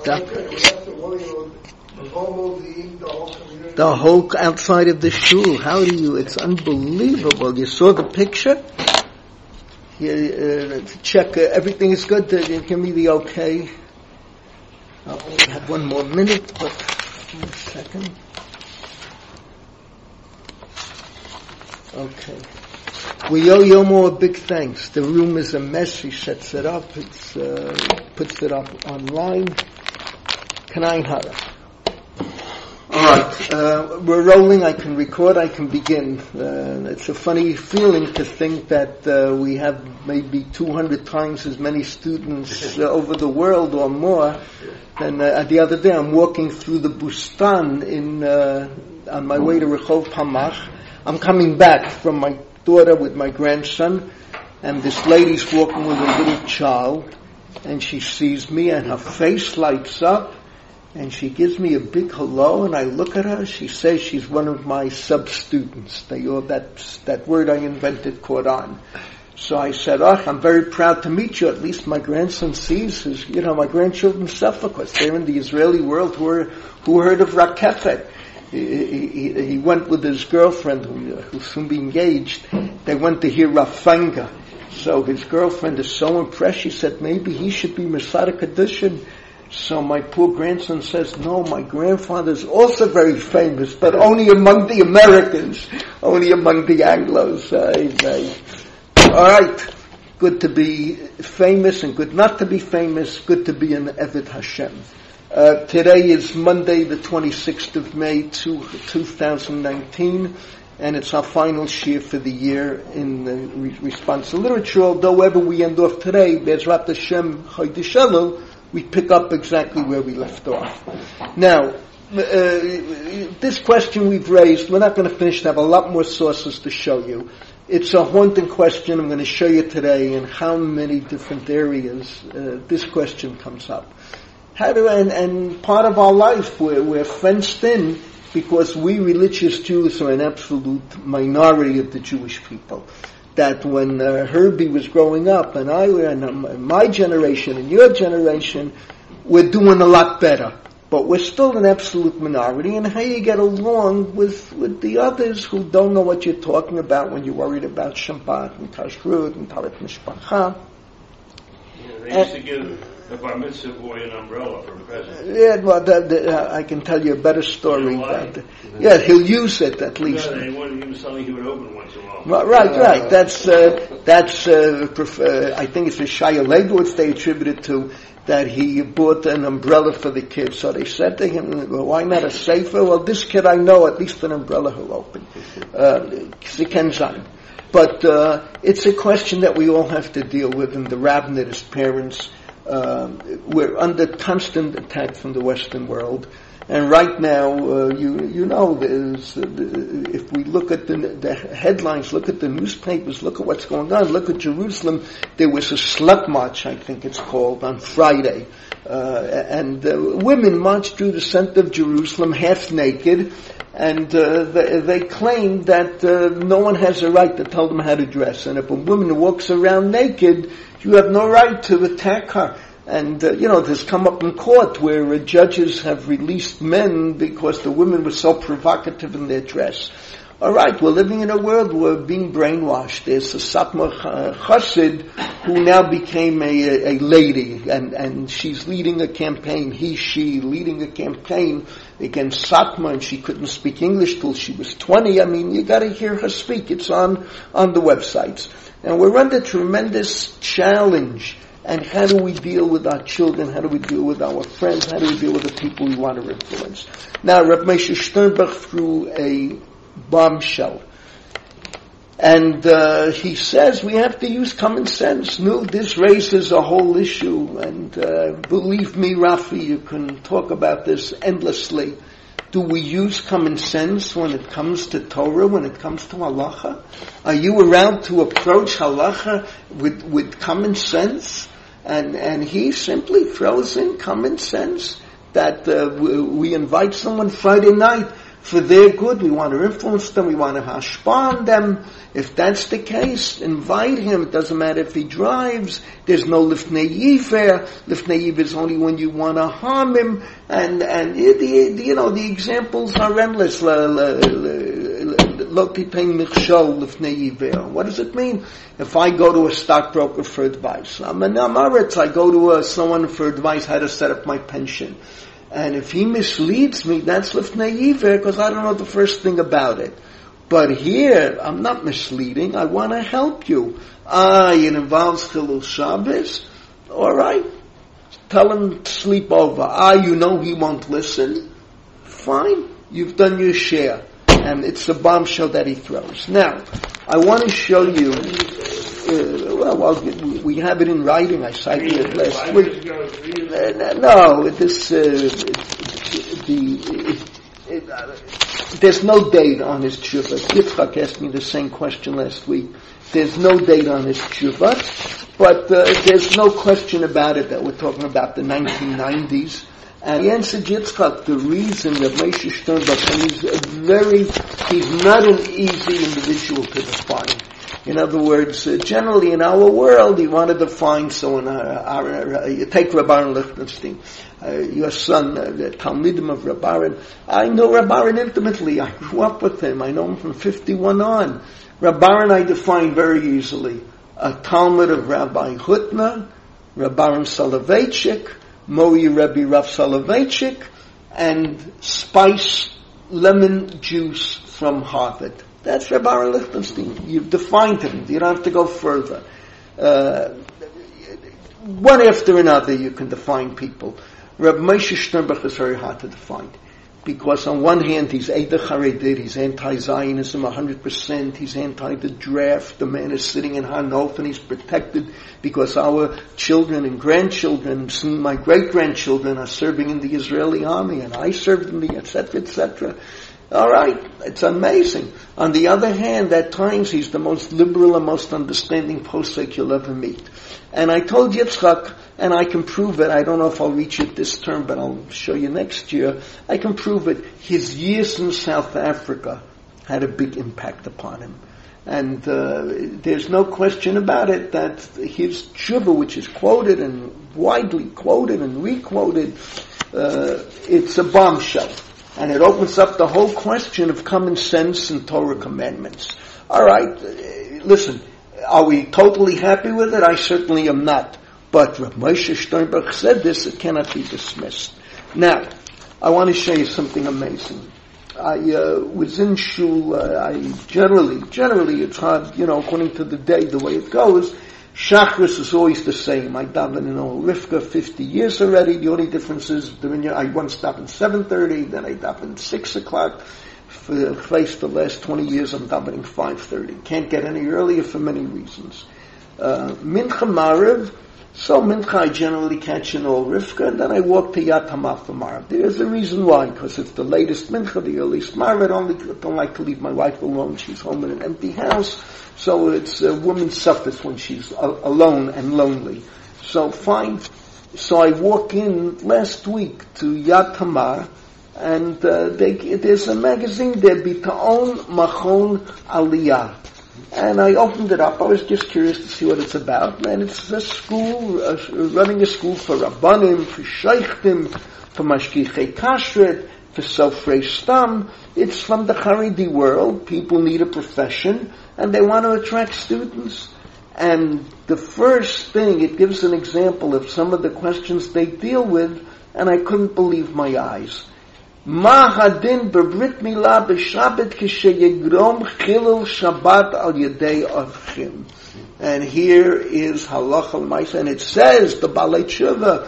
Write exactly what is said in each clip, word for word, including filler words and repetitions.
The whole outside of the shul. How do you? It's unbelievable. You saw the picture. You, uh, check uh, everything is good. Uh, give me the okay. I only have one more minute, but one second. Okay. We owe Yomo a big thanks. The room is a mess. He sets it up. It's uh, puts it up online. Kanain Hara. All right, uh, we're rolling. I can record. I can begin. Uh, it's a funny feeling to think that uh, we have maybe two hundred times as many students uh, over the world or more. And uh, the other day, I'm walking through the Bustan in uh, on my way to Rehov Pamach. I'm coming back from my daughter with my grandson, and this lady's walking with a little child, and she sees me, and her face lights up. And she gives me a big hello, and I look at her. She says she's one of my sub-students. They all, that, that word I invented caught on. So I said, oh, I'm very proud to meet you. At least my grandson sees his, you know, my grandchildren suffer because they're in the Israeli world who, are, who heard of Rakefet. He, he, he went with his girlfriend, who, who'll soon be engaged. They went to hear Rafanga. So his girlfriend is so impressed, she said, maybe he should be Masada Kedushin. So my poor grandson says, no, my grandfather's also very famous, but only among the Americans, only among the Anglos. Uh, uh, all right, good to be famous and good not to be famous, good to be an Eved Hashem. Uh, today is Monday, the twenty-sixth of May, two thousand nineteen, and it's our final shir for the year in the re- response to literature, although wherever we end off today, Be'ezrat Hashem Chodesh Elul, we pick up exactly where we left off. Now, uh, this question we've raised, we're not going to finish. I have a lot more sources to show you. It's a haunting question. I'm going to show you today in how many different areas uh, this question comes up. How do and, and part of our life we're, we're fenced in because we religious Jews are an absolute minority of the Jewish people. That when uh, Herbie was growing up, and I were, and um, my generation and your generation, we're doing a lot better. But we're still an absolute minority, and how you get along with, with the others who don't know what you're talking about when you're worried about Shabbat and Kashrut and Talit Mishpacha. Yeah, they used to give the bar mitzvah boy an umbrella for a present. Yeah, well, that, that, uh, I can tell you a better story. That, yeah, he'll use it at least. Yeah, he was something he would open once in a while. Well, right, right. That's uh, that's. Uh, prefer, I think it's a Shia Leibowitz they attributed to that he bought an umbrella for the kid. So they said to him, well, "Why not a sefer?" Well, this kid I know at least an umbrella he'll open. Uh, but uh, it's a question that we all have to deal with, and the rabbinate as parents. Uh, we're under constant attack from the Western world, and right now, uh, you you know, there's, uh, if we look at the, the headlines, look at the newspapers, look at what's going on, look at Jerusalem. There was a slut march, I think it's called, on Friday, uh, and uh, women marched through the center of Jerusalem half naked, and uh, they, they claim that uh, no one has a right to tell them how to dress, and if a woman walks around naked, you have no right to attack her. And, uh, you know, this come up in court where uh, judges have released men because the women were so provocative in their dress. All right, we're living in a world where we're being brainwashed. There's a Satmar Chassid who now became a, a lady, and, and she's leading a campaign, he, she, leading a campaign against Satmar, and she couldn't speak English till she was twenty. I mean, you gotta hear her speak. It's on, on the websites. And we're under tremendous challenge. And how do we deal with our children? How do we deal with our friends? How do we deal with the people we want to influence? Now, Reb Moshe Sternberg threw a bombshell. And uh, he says we have to use common sense. No, this raises a whole issue. And uh, believe me, Rafi, you can talk about this endlessly. Do we use common sense when it comes to Torah, when it comes to halacha? Are you around to approach halacha with, with common sense? And, and he simply throws in common sense that uh, we, we invite someone Friday night for their good. We want to influence them. We want to hashpah on them. If that's the case, invite him. It doesn't matter if he drives. There's no lifnei yiver. Lifnei yiver is only when you want to harm him. And and the, the, you know the examples are endless. What does it mean? If I go to a stockbroker for advice, I'm an amaretz. I go to a, someone for advice how to set up my pension. And if he misleads me, that's lifnei yiver, because I don't know the first thing about it. But here, I'm not misleading. I want to help you. Ah, it involves Chilul Shabbos. All right. Tell him to sleep over. Ah, you know he won't listen. Fine. You've done your share. And it's a bombshell that he throws. Now, I want to show you, uh, well, well, we have it in writing. I cited it last week. Uh, no, this, uh, the, it, it, uh, there's no date on his tshuva. Yitzchak asked me the same question last week. There's no date on his tshuva, but uh, there's no question about it that we're talking about the nineteen nineties. And he answered Yitzchak, the reason that Moshe Sternbuch, and he's a very, he's not an easy individual to define. In other words, uh, generally in our world, you want to define someone, uh, our, uh, you take Rabbi Lichtenstein, uh, your son, uh, the Talmidim of Rabbi. I know Rabbi intimately. I grew up with him. I know him from fifty-one on. Rabbi I define very easily. A Talmud of Rabbi Hutner, Rabbi Soloveitchik, Mori Rebbe Rav Soloveitchik, and spice lemon juice from Harvard. That's Rabbi Lichtenstein. You've defined him. You don't have to go further. Uh, one after another you can define people. Rabbi Moshe Sternbuch is very hard to define. Because on one hand he's Eideh Charedit, he's anti-Zionism one hundred percent, he's anti the draft, the man is sitting in Hanof and he's protected because our children and grandchildren, and soon my great-grandchildren are serving in the Israeli army and I served in the et cetera, et cetera. All right, it's amazing. On the other hand, at times he's the most liberal and most understanding posek you'll ever meet. And I told Yitzchak, and I can prove it, I don't know if I'll reach it this term, but I'll show you next year, I can prove it. His years in South Africa had a big impact upon him. And uh, there's no question about it that his tshuva, which is quoted and widely quoted and re-quoted, uh, it's a bombshell. And it opens up the whole question of common sense and Torah commandments. All right, listen, are we totally happy with it? I certainly am not. But Rav Moshe Sternbuch said this, it cannot be dismissed. Now, I want to show you something amazing. I uh, was in shul, uh, I generally, generally it's hard, you know, according to the day, the way it goes, Shachris is always the same. I daven in Old Rivka fifty years already. The only difference is I once daven seven thirty, then I daven six o'clock. For the place the last twenty years I'm davening five thirty. Can't get any earlier for many reasons. Uh, Mincha Maariv, so Mincha I generally catch in Old Rivka, and then I walk to Yad Hamav for Maariv. There's a reason why, because it's the latest Mincha, the earliest Maariv. I don't, don't like to leave my wife alone. She's home in an empty house. So it's a woman suffers when she's a- alone and lonely. So fine. So I walk in last week to Yad Tamar, and uh, they, there's a magazine there, Bitaon Machon Aliyah. And I opened it up. I was just curious to see what it's about. And it's a school, uh, running a school for Rabbanim, for Sheikhtim, for Mashgichei Kashrut, for Sofrei Stam. It's from the Haredi world. People need a profession, and they want to attract students. And the first thing, it gives an example of some of the questions they deal with, and I couldn't believe my eyes. Ma hadin bebrit milah b'shabbat k'sheyegrom chilul Shabbat al yedei avchim. And here is halacha l'maisa, and it says the Balei Tshuva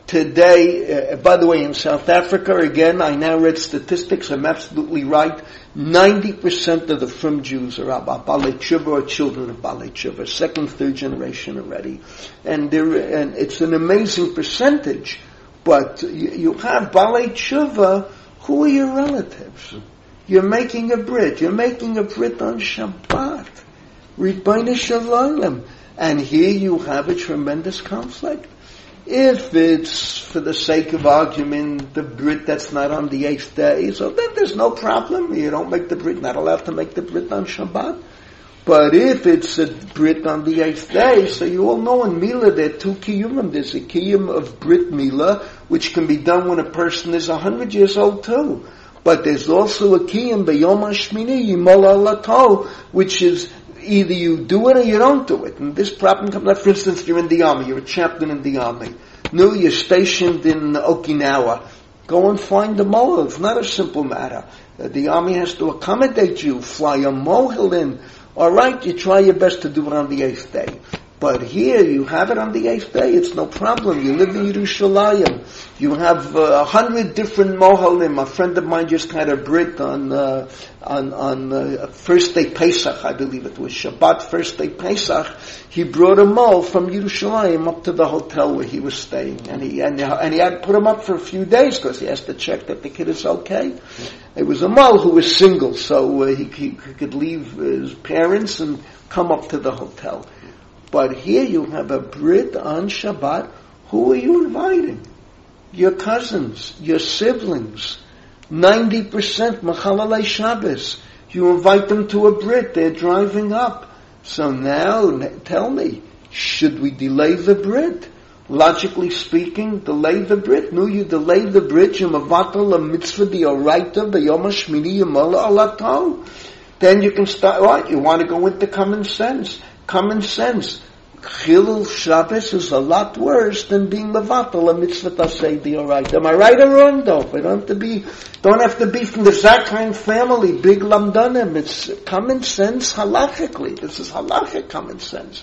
today. Uh, by the way, in South Africa again, I now read statistics. I'm absolutely right. Ninety percent of the Frum Jews are Balei Tshuva or children of Balei Tshuva, second, third generation already, and there, and it's an amazing percentage. But you, you have Balei Tshuva. Who are your relatives? You're making a brit. You're making a brit on Shabbat. Ribono Shel Olam. And here you have a tremendous conflict. If it's, for the sake of argument, the Brit that's not on the eighth day, so then there's no problem. You don't make the Brit, not allowed to make the Brit on Shabbat. But if it's a Brit on the eighth day, so you all know in Mila there are two kiyumim. There's a kiyum of Brit Mila, which can be done when a person is a hundred years old too. But there's also a kiyum b'yom hashmini yimol alato, which is either you do it or you don't do it. And this problem comes up, for instance, you're in the army, you're a chaplain in the army. No, you're stationed in Okinawa. Go and find the mohel. It's not a simple matter. Uh, the army has to accommodate you, fly a mohel in. All right, you try your best to do it on the eighth day. But here, you have it on the eighth day, it's no problem. You live in Yerushalayim. You have uh, a hundred different mohalim. A friend of mine just had a Brit on, uh, on, on, uh, first day Pesach, I believe it was Shabbat, first day Pesach. He brought a mohel from Yerushalayim up to the hotel where he was staying. And he, and, and he had to put him up for a few days because he has to check that the kid is okay. It was a mohel who was single, so uh, he, he, he could leave his parents and come up to the hotel. But here you have a Brit on Shabbat. Who are you inviting? Your cousins, your siblings. ninety percent Machalalei Shabbos. You invite them to a Brit. They're driving up. So now, tell me, should we delay the Brit? Logically speaking, delay the Brit. No, you delay the Brit. You mavatal a mitzvah dioraita b'yom hashmini yimala alato. Then you can start, what? You want to go into common sense. Common sense. Chilul Shabbos is a lot worse than being mevatel a mitzvah tasei dioraita. Am I right or wrong, though? We don't have to be, don't have to be from the Zakheim family, big lamdanim. It's common sense halachically. This is halachic common sense.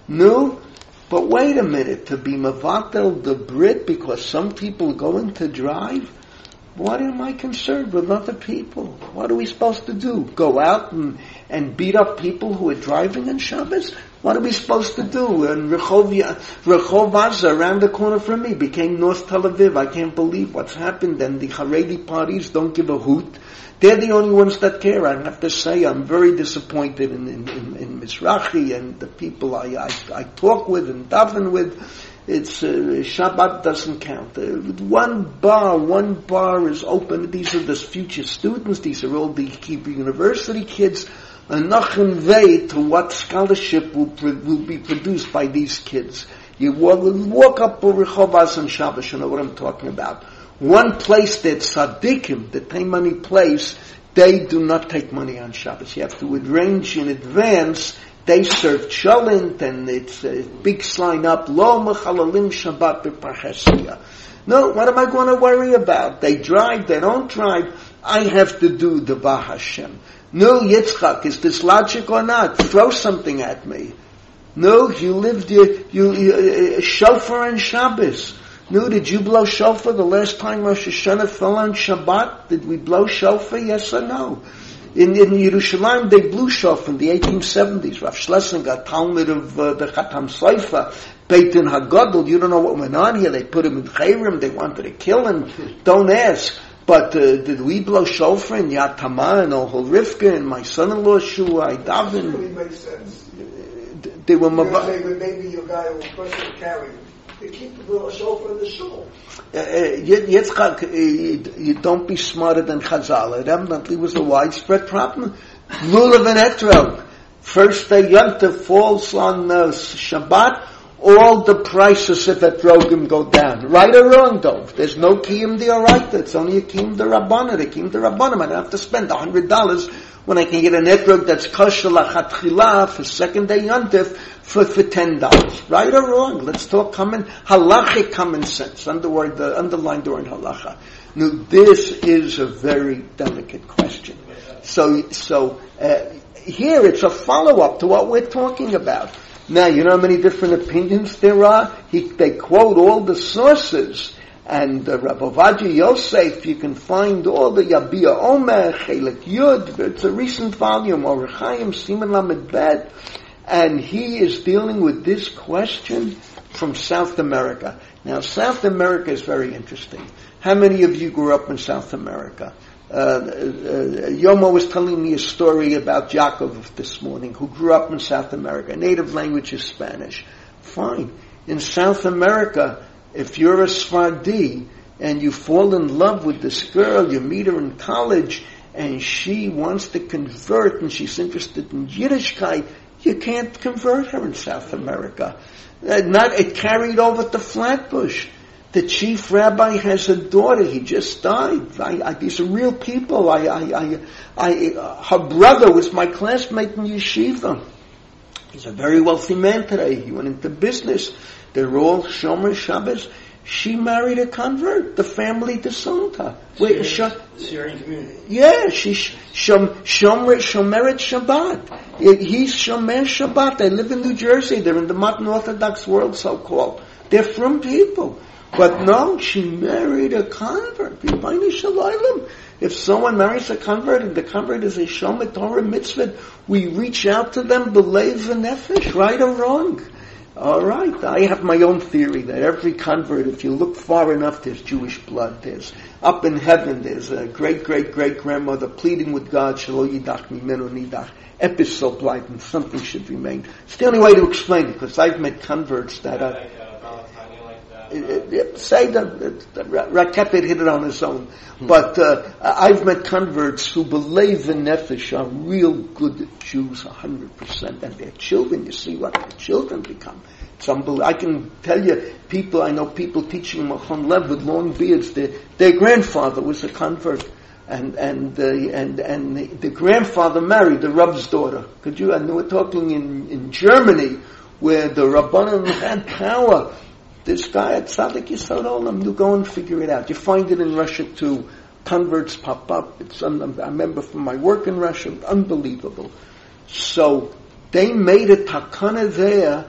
No, but wait a minute. To be mevatel the Brit because some people are going to drive. What am I concerned with other people? What are we supposed to do? Go out and, and beat up people who are driving on Shabbos? What are we supposed to do? And Rehov, Rehov Aza, around the corner from me, became North Tel Aviv. I can't believe what's happened. And the Haredi parties don't give a hoot. They're the only ones that care. I have to say I'm very disappointed in, in, in, in Mizrahi and the people I, I, I talk with and daven with. It's, uh, Shabbat doesn't count. Uh, one bar, one bar is open. These are the future students. These are all the Hebrew University kids. Anachin vei to what scholarship will, will be produced by these kids. You walk, walk up to Rehov Aza on Shabbos, you know what I'm talking about. One place that tzaddikim, the Taimani place, they do not take money on Shabbos. You have to arrange in advance. They serve cholent, and it's a big sign up, Lo mechalalim Shabbat b'parchesia. No, what am I going to worry about? They drive, they don't drive. I have to do the Bah Hashem. No, Yitzchak, is this logic or not? Throw something at me. No, you lived, you, you, you uh, shofar on Shabbos. No, did you blow shofar the last time Rosh Hashanah fell on Shabbat? Did we blow shofar? Yes or no? In, in Yerushalayim, they blew shofar in the eighteen seventies. Rav Schlesinger, Talmud of uh, the Chatam Sofer, Beit Din HaGadol. You don't know what went on here. They put him in Chayrim. They wanted to kill him. Don't ask. But uh, did we blow shofar in Yad Tamar and Ohel Rivka and my son-in-law Shua? I daven. It really makes sense. They were You're mab- saying maybe your guy will person carry him. They keep the shofar in the shul. Uh, Yitzchak, uh, you, you don't be smarter than Chazal. It evidently was a widespread problem. Lulav and Etrog. First day Yom Tov falls on uh, Shabbat. All the prices of Etrogim go down. Right or wrong, though? There's no Kiyum D'Oraita. It's only a Kiyum D'Rabbana. The Kiyum D'Rabbanim. I don't have to spend one hundred dollars when I can get an etrog that's kosher lachatchila for second day Yom Tov for, for ten dollars. Right or wrong? Let's talk common, halachic common sense. Underword, the underlined during halacha. Now, this is a very delicate question. So, so, uh, here it's a follow-up to what we're talking about. Now, you know how many different opinions there are? He, they quote all the sources. And uh, Rav Ovadia Yosef, you can find all the Yabia Omer, Chelik Yud. It's a recent volume, Orach Chaim, Siman Lamed Bet. And he is dealing with this question from South America. Now, South America is very interesting. How many of you grew up in South America? Uh, uh, Yomo was telling me a story about Jacob this morning, who grew up in South America. Native language is Spanish. Fine. In South America, If you're a Sfardi and you fall in love with this girl, you meet her in college, and she wants to convert, and she's interested in Yiddishkeit, you can't convert her in South America. Uh, not it carried over to Flatbush. The chief rabbi has a daughter. He just died. I, I, these are real people. I, I, I, I, uh, her brother was my classmate in yeshiva. He's a very wealthy man today. He went into business. They're all Shomer Shabbos. She married a convert. The family disowned her. Wait, Syrian, Syrian community. Yeah, she's Shom, Shomer, Shomeret Shabbat. He's Shomer Shabbat. They live in New Jersey. They're in the modern Orthodox world, so-called. They're from people. But no, she married a convert. If someone marries a convert and the convert is a Shomer Torah mitzvah, we reach out to them, belev v'nefesh, right or wrong. All right, I have my own theory that every convert, if you look far enough, there's Jewish blood. There's up in heaven, there's a great, great, great grandmother pleading with God, Shelo yidach mimenu nidach, episode blight, and something should remain. It's the only way to explain it, because I've met converts that are. Like, uh, like that. It, it, say that, that Rakepet hit it on his own. Hmm. But uh, I've met converts who believe in Nefesh are real good Jews, one hundred percent. And their children, you see what their children become. It's unbelievable. I can tell you, people, I know people teaching Machon Lev with long beards, their, their grandfather was a convert. And and uh, and and the, the grandfather married the Rebbe's daughter. Could you? And we're talking in, in Germany, where the Rabbanim had power. This guy at Tzaddik Yisrael Olam, you go and figure it out. You find it in Russia too. Converts pop up. It's un- I remember from my work in Russia, unbelievable. So they made a takana there,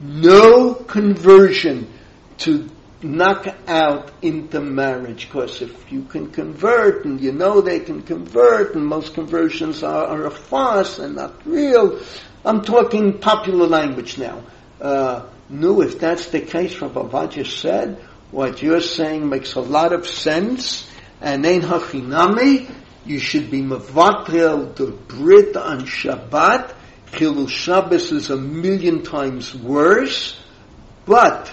no conversion to knock out into marriage. Because if you can convert, and you know they can convert, and most conversions are, are a farce and not real. I'm talking popular language now. Uh, no, if that's the case, Rabbi Ovadia said, what you're saying makes a lot of sense, and ein hachinami, you should be mevatel the Brit on Shabbat. Chilul Shabbos is a million times worse, but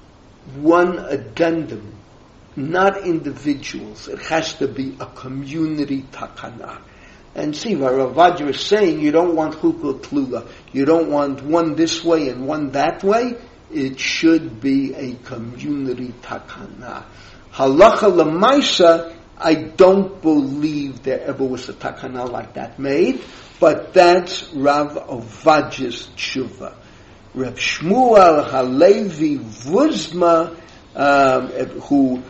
one addendum, not individuals. It has to be a community takana. And see, what Rav Ovadia is saying, you don't want chukah tlula. You don't want one this way and one that way. It should be a community takana. Halacha l'maisa, I don't believe there ever was a takana like that made, but that's Rav Ovadia's tshuva. Rav Shmuel Halevi Vuzma, um, who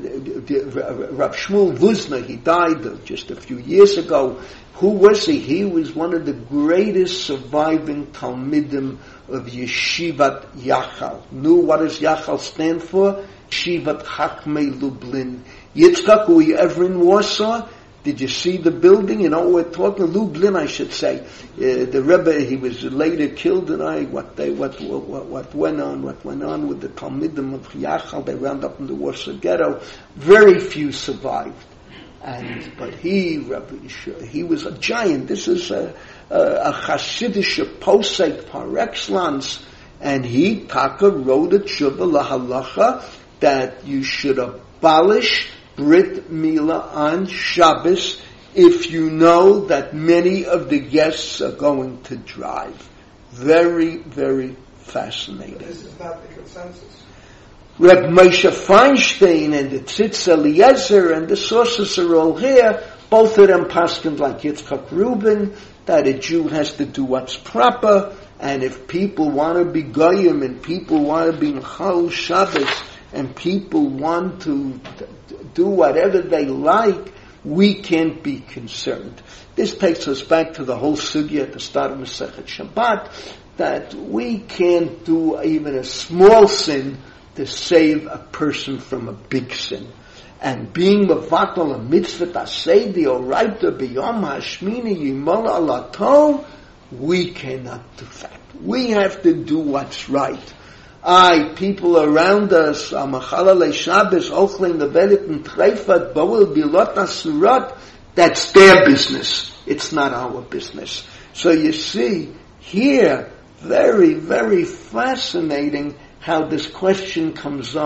Rav Shmuel Vuzna, he died just a few years ago. Who was he? He was one of the greatest surviving Talmidim of Yeshivat Yachal. Knew what does Yachal stand for? Yeshivat Chachmei Lublin. Yitzchak, were you ever in Warsaw? Did you see the building? You know, we're talking Lublin, I should say. Uh, the Rebbe, he was later killed, and I, what they, what, what, what went on, what went on with the Talmidim of Yachal, they wound up in the Warsaw ghetto. Very few survived. And, but he, Rebbe, he was a giant. This is a, a, a Hasidic posek par excellence. And he, Taka, wrote a tshuva lahalacha that you should abolish Brit Mila on Shabbos if you know that many of the guests are going to drive. Very, very fascinating. But this is not the consensus. Reb Moshe Feinstein and the Tzitz Eliezer and the sources are all here. Both of them paskin like Yitzchak Rubin, that a Jew has to do what's proper, and if people want to be goyim and people want to be Mechal Shabbos and people want to do whatever they like, we can't be concerned. This takes us back to the whole sugya at the start of Masechet Shabbat, that we can't do even a small sin to save a person from a big sin. And being mevatel a mitzvah aseh deoraita b'yom hashmini yimol alato, we cannot do that. We have to do what's right. I, people around us, amachalale Shabbos, ochlein levelit and treifat, bowel bilot asurat, that's their business. It's not our business. So you see, here, very, very fascinating how this question comes up,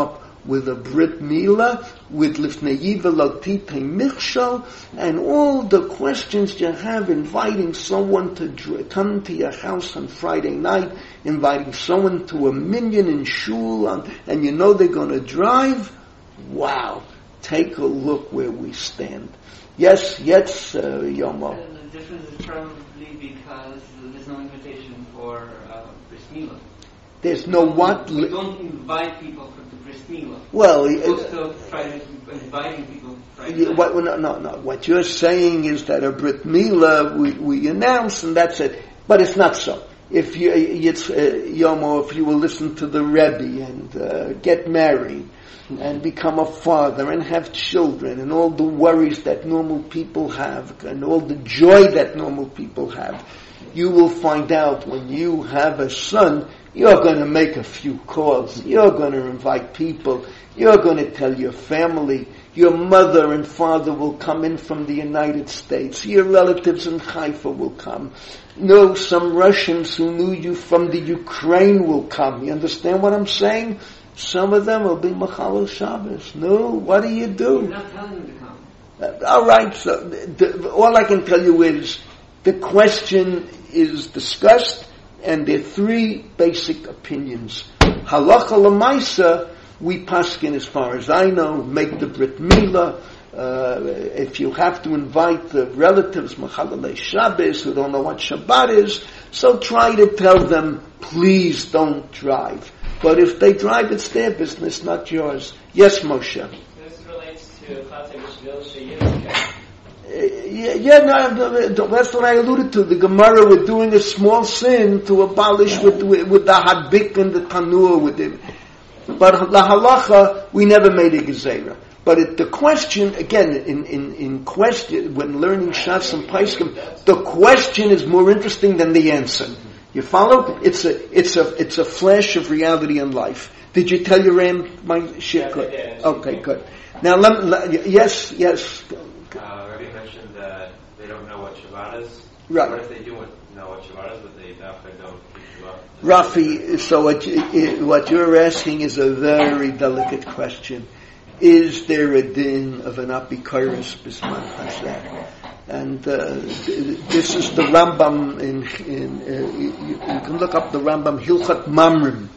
with a Brit Mila, with Lifnei Yiva Lotite Michshal, and all the questions you have, inviting someone to dr- come to your house on Friday night, inviting someone to a minyan in shul, on, and you know they're going to drive. Wow. Take a look where we stand. Yes, yes, uh, Yomo. Uh, the difference is probably because there's no invitation for uh, Bris Milah. There's no what? We don't invite people for the Bris Milah. Well, we're supposed to Friday, inviting people Friday night. What, no, no, no. What you're saying is that a Brit Milah we, we announce and that's it. But it's not so. If you, it's, uh, Yomo, if you will listen to the Rebbe and uh, get married, and become a father and have children and all the worries that normal people have and all the joy that normal people have, you will find out when you have a son, you're going to make a few calls, you're going to invite people, you're going to tell your family, your mother and father will come in from the United States, your relatives in Haifa will come. No, some Russians who knew you from the Ukraine will come. You understand what I'm saying? Some of them will be Machal Shabbos. No, what do you do? You're not telling them to come. Uh, all right, so the, all I can tell you is the question is discussed, and there are three basic opinions. Halacha l'maisa, we paskin, as far as I know, make the Brit Milah. Uh, if you have to invite the relatives, Machalei Shabbos, who don't know what Shabbat is, so try to tell them, please don't drive. But if they drive, it's their business, not yours. Yes, Moshe. This relates to Chatzei B'Shvil She'yizkeh. Yeah, yeah, no, that's what I alluded to. The Gemara, we're doing a small sin to abolish with, with, with the Hadbik and the Tanur with it. But la halacha, we never made a gezerah. But it, the question, again, in, in, in question, when learning Shas and Paiskim, the question is more interesting than the answer. You follow? It's a, it's a, it's a flash of reality in life. Did you tell your Ram my shit? Good. Okay, good. Now, let, let, yes, yes. Uh, Rabbi mentioned that they don't know what Shabbat is. Right. What if they do know what Shabbat is, but they definitely don't keep Shabbat? Rafi, so what, you, what you're asking is a very delicate question. Is there a din of an apikoros bisman hazeh? And uh, this is the Rambam in, in uh, you, you can look up the Rambam Hilchat Mamrim,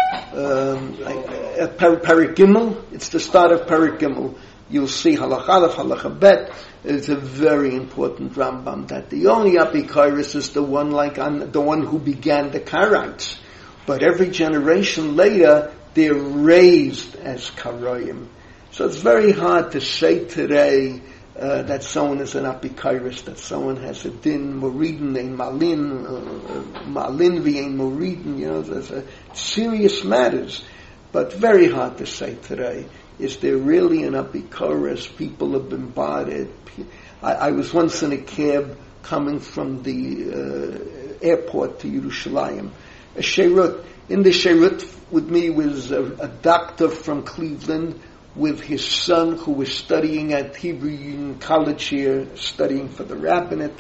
um, uh, Parak Gimel. It's the start of Parak Gimel. You'll see Halach Aleph, Halach Bet. It's a very important Rambam that the only apikoros is the one like on, the one who began the Karaites, but every generation later they're raised as Karoyim. So it's very hard to say today uh, that someone is an apikoros, that someone has a din moridin and malin, uh, malin v'ain moridin. You know, there's a serious matters, but very hard to say today. Is there really an apikoros? People have been bothered. I, I was once in a cab coming from the uh, airport to Yerushalayim. A sherut. In the sherut with me was a, a doctor from Cleveland with his son who was studying at Hebrew Union College here, studying for the rabbinate.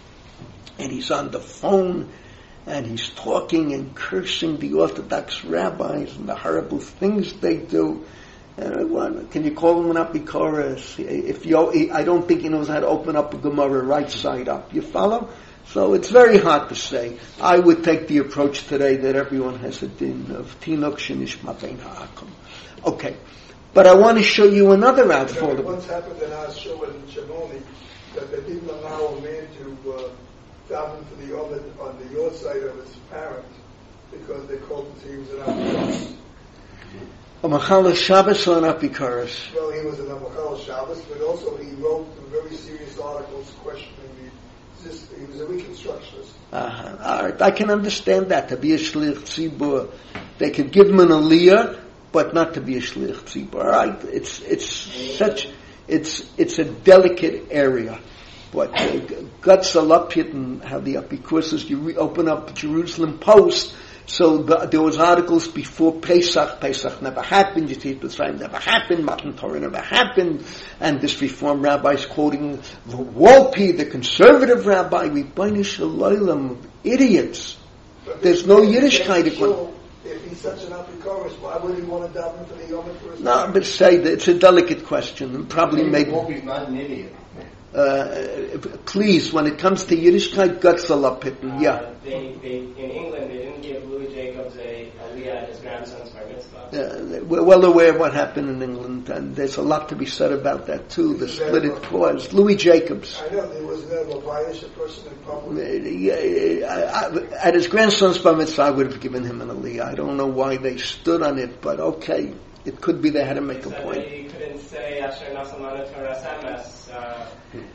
And he's on the phone, and he's talking and cursing the Orthodox rabbis and the horrible things they do. And I wonder, can you call him an apikoros? If you, I don't think he knows how to open up a Gemara right side up. You follow? So it's very hard to say. I would take the approach today that everyone has a din of tinok shenishma bein ha'akum. Okay. But I want to show you another outfall. Once happened in our show in Shimoni that they didn't allow a man to uh, daven for the Ovid on the your side of his parent because they called him he was an apikoros. A Machal Shabbos or an apikoros? Well, he was an Machal Shabbos, but also he wrote very serious articles questioning the existence. He was a reconstructionist. Uh-huh. All right, I can understand that. To be a shlich tzibur, they could give him an aliyah, but not to be a shlich tzibur. All right, it's it's such it's it's a delicate area. But uh, Guts Alapit and how the apikoros, you re- open up Jerusalem Post. So the, there was articles before Pesach. Pesach never happened. Yitzias Mitzrayim never happened. Matan Torah never happened. And this Reform rabbi is quoting the Wolpe, the conservative rabbi. We banish a loilam idiots. There's no Yiddishkeit. If he's such an apikoros, why would he want to daven for the Yom for his No, parents? but say that it's a delicate question, and probably maybe. He's not an idiot. Uh, please, when it comes to Yiddishkeit, Gutzel Pitten, yeah. Uh, they, they, in England, they didn't give Louis Jacobs a aliyah at his grandson's bar mitzvah. Uh, we're well aware of what happened in England, and there's a lot to be said about that too. The split it caused. Louis Jacobs. I know there was never a bias a person in public. Uh, yeah, I, I, at his grandson's bar mitzvah, I would have given him an aliyah. I don't know why they stood on it, but okay, it could be they had to make He a said point. that he couldn't say Asher Nasamana Torah Semes. Uh,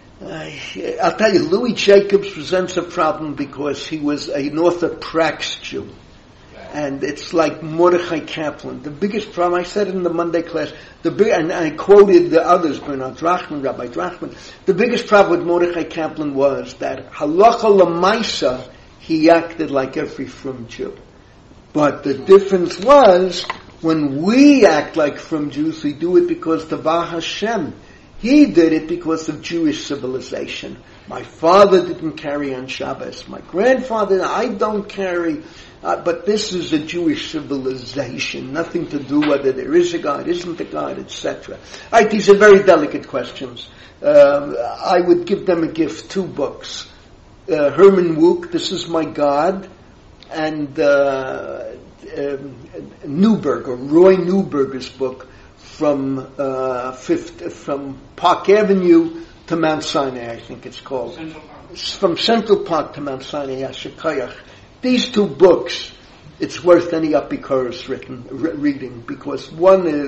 I, I'll tell you, Louis Jacobs presents a problem because he was an Orthoprax Jew. And it's like Mordechai Kaplan. The biggest problem, I said it in the Monday class, the big, and I quoted the others, Bernard Drachman, Rabbi Drachman. The biggest problem with Mordechai Kaplan was that halacha l'maisa, he acted like every frum Jew. But the difference was, when we act like frum Jews, we do it because Tavah Hashem. He did it because of Jewish civilization. My father didn't carry on Shabbos. My grandfather, I don't carry. Uh, but this is a Jewish civilization. Nothing to do whether there is a God, isn't a God, et cetera. Right, these are very delicate questions. Um, I would give them a gift, two books. Uh, Herman Wouk, This Is My God, and uh, um, Newberg, or Roy Newberger's book, From uh, fifth, from Park Avenue to Mount Sinai, I think it's called. Central Park. From Central Park to Mount Sinai, Yashikayach. These two books, it's worth any Apikoros written re- reading, because one, uh,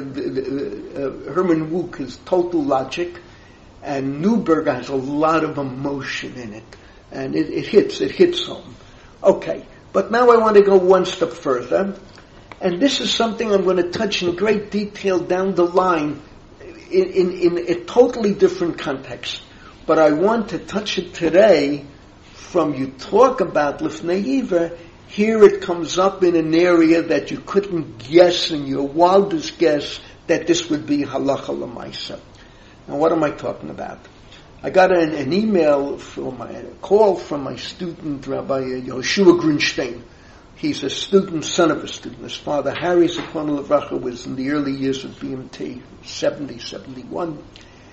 uh, uh, Herman Wouk is total logic, and Newberger has a lot of emotion in it, and it, it hits, it hits home. Okay, but now I want to go one step further. And this is something I'm going to touch in great detail down the line in, in, in a totally different context. But I want to touch it today from you talk about Lifnei Yiver. Here it comes up in an area that you couldn't guess in your wildest guess that this would be halacha l'maisa. Now what am I talking about? I got an, an email from my, a call from my student, Rabbi Yoshua Grunstein. He's a student, son of a student. His father, Harry Zichrono Livracha, was in the early years of B M T, seventy, seventy-one.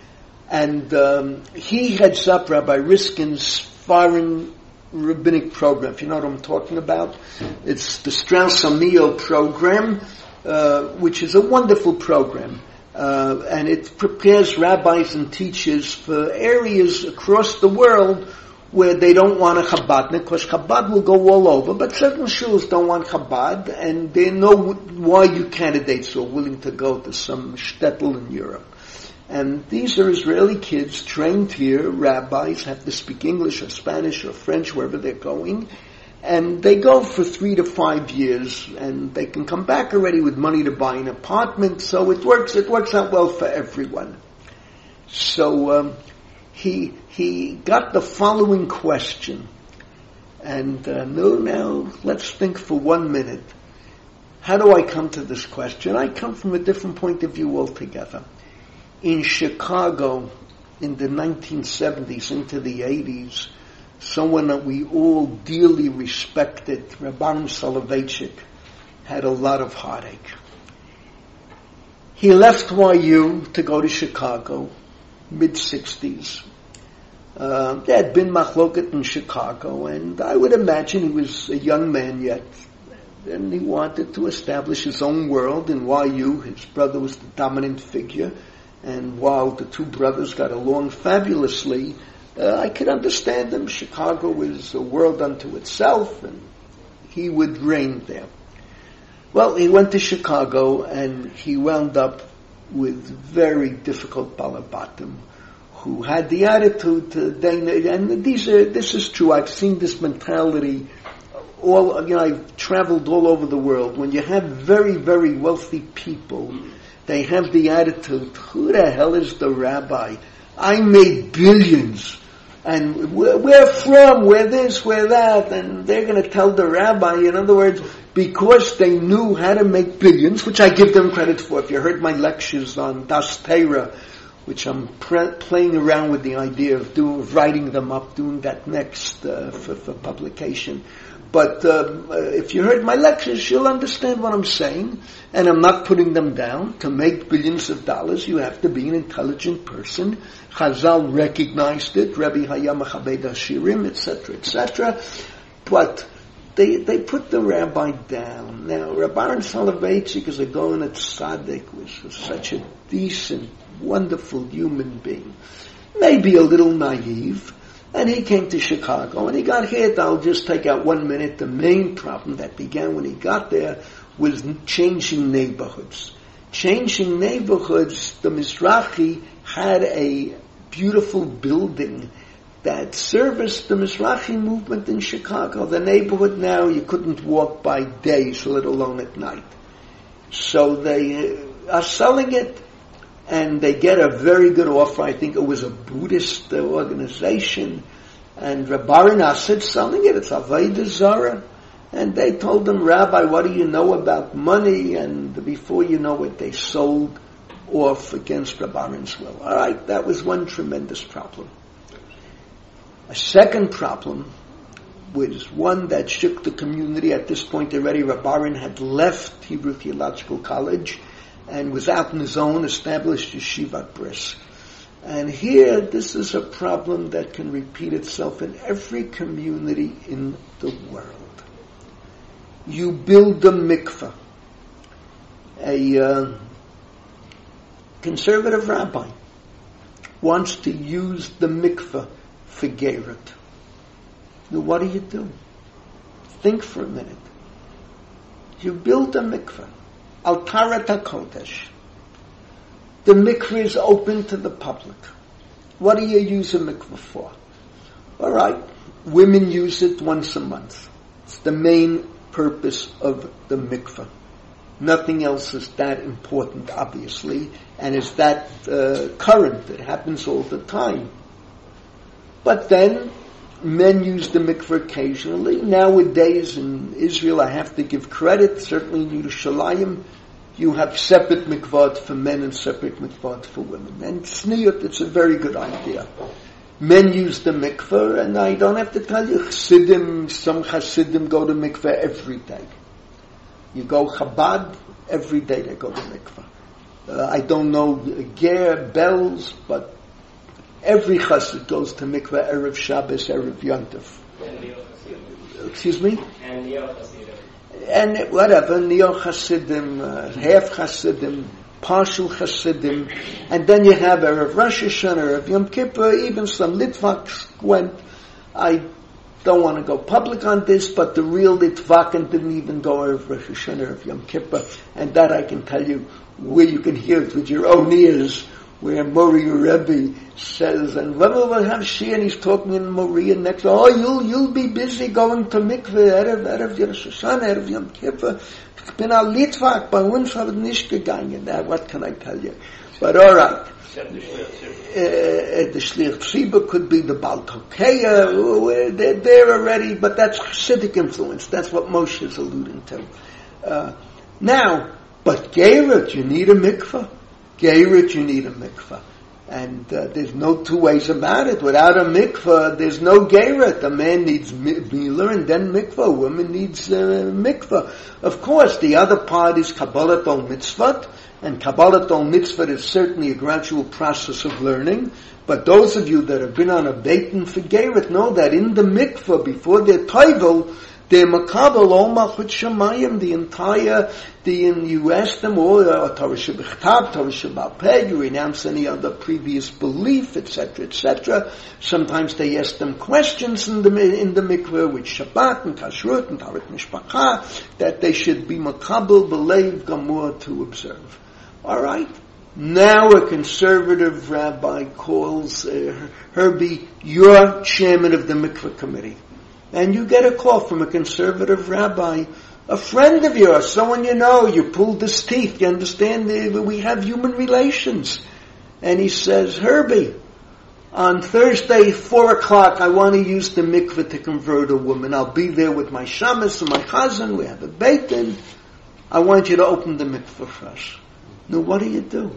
And um, he heads up Rabbi Riskin's foreign rabbinic program. If you know what I'm talking about, it's the Strauss Amiel program, uh, which is a wonderful program. Uh, and it prepares rabbis and teachers for areas across the world where they don't want a Chabadnik, because Chabad will go all over, but certain shuls don't want Chabad, and they know why you candidates are willing to go to some shtetl in Europe. And these are Israeli kids trained here, rabbis, have to speak English or Spanish or French, wherever they're going, and they go for three to five years, and they can come back already with money to buy an apartment, so it works, it works out well for everyone. So, um, He he got the following question, and uh, no, now let's think for one minute. How do I come to this question? I come from a different point of view altogether. In Chicago, in the nineteen seventies into the eighties, someone that we all dearly respected, Rabban Soloveitchik, had a lot of heartache. He left Y U to go to Chicago, mid-sixties. Uh, there had been machloket in Chicago, and I would imagine he was a young man yet. And he wanted to establish his own world in Y U. His brother was the dominant figure, and while the two brothers got along fabulously, uh, I could understand them. Chicago was a world unto itself, and he would reign there. Well, he went to Chicago, and he wound up with very difficult balabatim, who had the attitude to, and these are, this is true, I've seen this mentality all, you know, I've traveled all over the world. When you have very, very wealthy people, they have the attitude, who the hell is the rabbi? I made billions, and we're, we're from, we're this, we're that, and they're going to tell the rabbi, in other words, because they knew how to make billions, which I give them credit for. If you heard my lectures on Das Torah, which I'm pre- playing around with the idea of doing, of writing them up, doing that next uh, for, for publication. But um, uh, if you heard my lectures, you'll understand what I'm saying, and I'm not putting them down. To make billions of dollars, you have to be an intelligent person. Chazal recognized it, Rabbi Hayam Chabed Hashirim, et cetera, et cetera. But they they put the rabbi down. Now, Rabbi Aaron Soloveitchik is a Gaon at Tzaddik, was, was such a decent, wonderful human being. Maybe a little naive. And he came to Chicago, and he got hit. I'll just take out one minute. The main problem that began when he got there was changing neighborhoods. Changing neighborhoods, the Mizrahi had a beautiful building that serviced the Mizrahi movement in Chicago. The neighborhood now, you couldn't walk by days, let alone at night. So they are selling it. And they get a very good offer. I think it was a Buddhist uh, organization. And Rabbi Nassid selling it. It's Avodah Zarah. And they told him, Rabbi, what do you know about money? And before you know it, they sold off against Rabbi Aaron's will. All right, that was one tremendous problem. A second problem was one that shook the community. At this point already, Rabbi Aaron had left Hebrew Theological College and was out on his own, established Yeshivat Bris. And here, this is a problem that can repeat itself in every community in the world. You build a mikveh. A uh, conservative rabbi wants to use the mikveh for gerut. Now, what do you do? Think for a minute. You build a mikveh. Altarat HaKodesh. The mikveh is open to the public. What do you use a mikveh for? All right, women use it once a month. It's the main purpose of the mikveh. Nothing else is that important, obviously, and is that uh, current. It happens all the time. But then, men use the mikveh occasionally. Nowadays in Israel, I have to give credit, certainly in Yerushalayim, you have separate mikvot for men and separate mikvot for women. And tzniut, it's a very good idea. Men use the mikveh, and I don't have to tell you, Chassidim, some Chassidim go to mikveh every day. You go Chabad, every day they go to mikveh. Uh, I don't know Ger, Bells, but every chassid goes to mikveh Erev Shabbos, Erev Yontif. Excuse me? And Neo Chassidim. And whatever, Neo Chassidim, uh, half Chassidim, partial Chassidim, and then you have Erev Rosh Hashanah, Erev Yom Kippur, even some Litvaks went. I don't want to go public on this, but the real Litvakim didn't even go Erev Rosh Hashanah, Erev Yom Kippur, and that I can tell you where you can hear it with your own ears, where Mori Rebbe says, and when we will have Shia, and he's talking in Moriah next, oh, you'll, you'll be busy going to mikveh, Erev, Erev Rosh Hashanah, Erev Yom Kippur. Ich bin a Litvak, bei uns hat es nicht gegangen. Now, what can I tell you? But all right. Uh, the Shliach Tzibah could be the Baal Tokeya. They're there already, but that's Hasidic influence. That's what Moshe is alluding to. Uh, now, but Gerut, you need a mikveh. Gerut, you need a mikveh. And uh, there's no two ways about it. Without a mikveh, there's no gerut. A man needs milah and then mikveh. A woman needs uh, mikveh. Of course, the other part is Kabbalat ol Mitzvot. And Kabbalat ol Mitzvot is certainly a gradual process of learning. But those of you that have been on a beitin for gerut know that in the mikveh, before their toivel, they're makabel all malchut shamayim, the entire, the, and you ask them, oh, Torah shebichtab, Torah shebal peh, you renounce any other previous belief, et cetera, et cetera. Sometimes they ask them questions in the, in the mikveh, with Shabbat and Kashrut and Tarit Mishpacha, that they should be makabel, belev, gamur, to observe. Alright? Now a conservative rabbi calls uh, Herbie, you're chairman of the mikveh committee. And you get a call from a conservative rabbi, a friend of yours, someone you know, you pulled his teeth, you understand, we have human relations. And he says, Herbie, on Thursday, four o'clock, I want to use the mikveh to convert a woman. I'll be there with my shamus and my chazan, we have a beitin. I want you to open the mikveh for us. Now what do you do?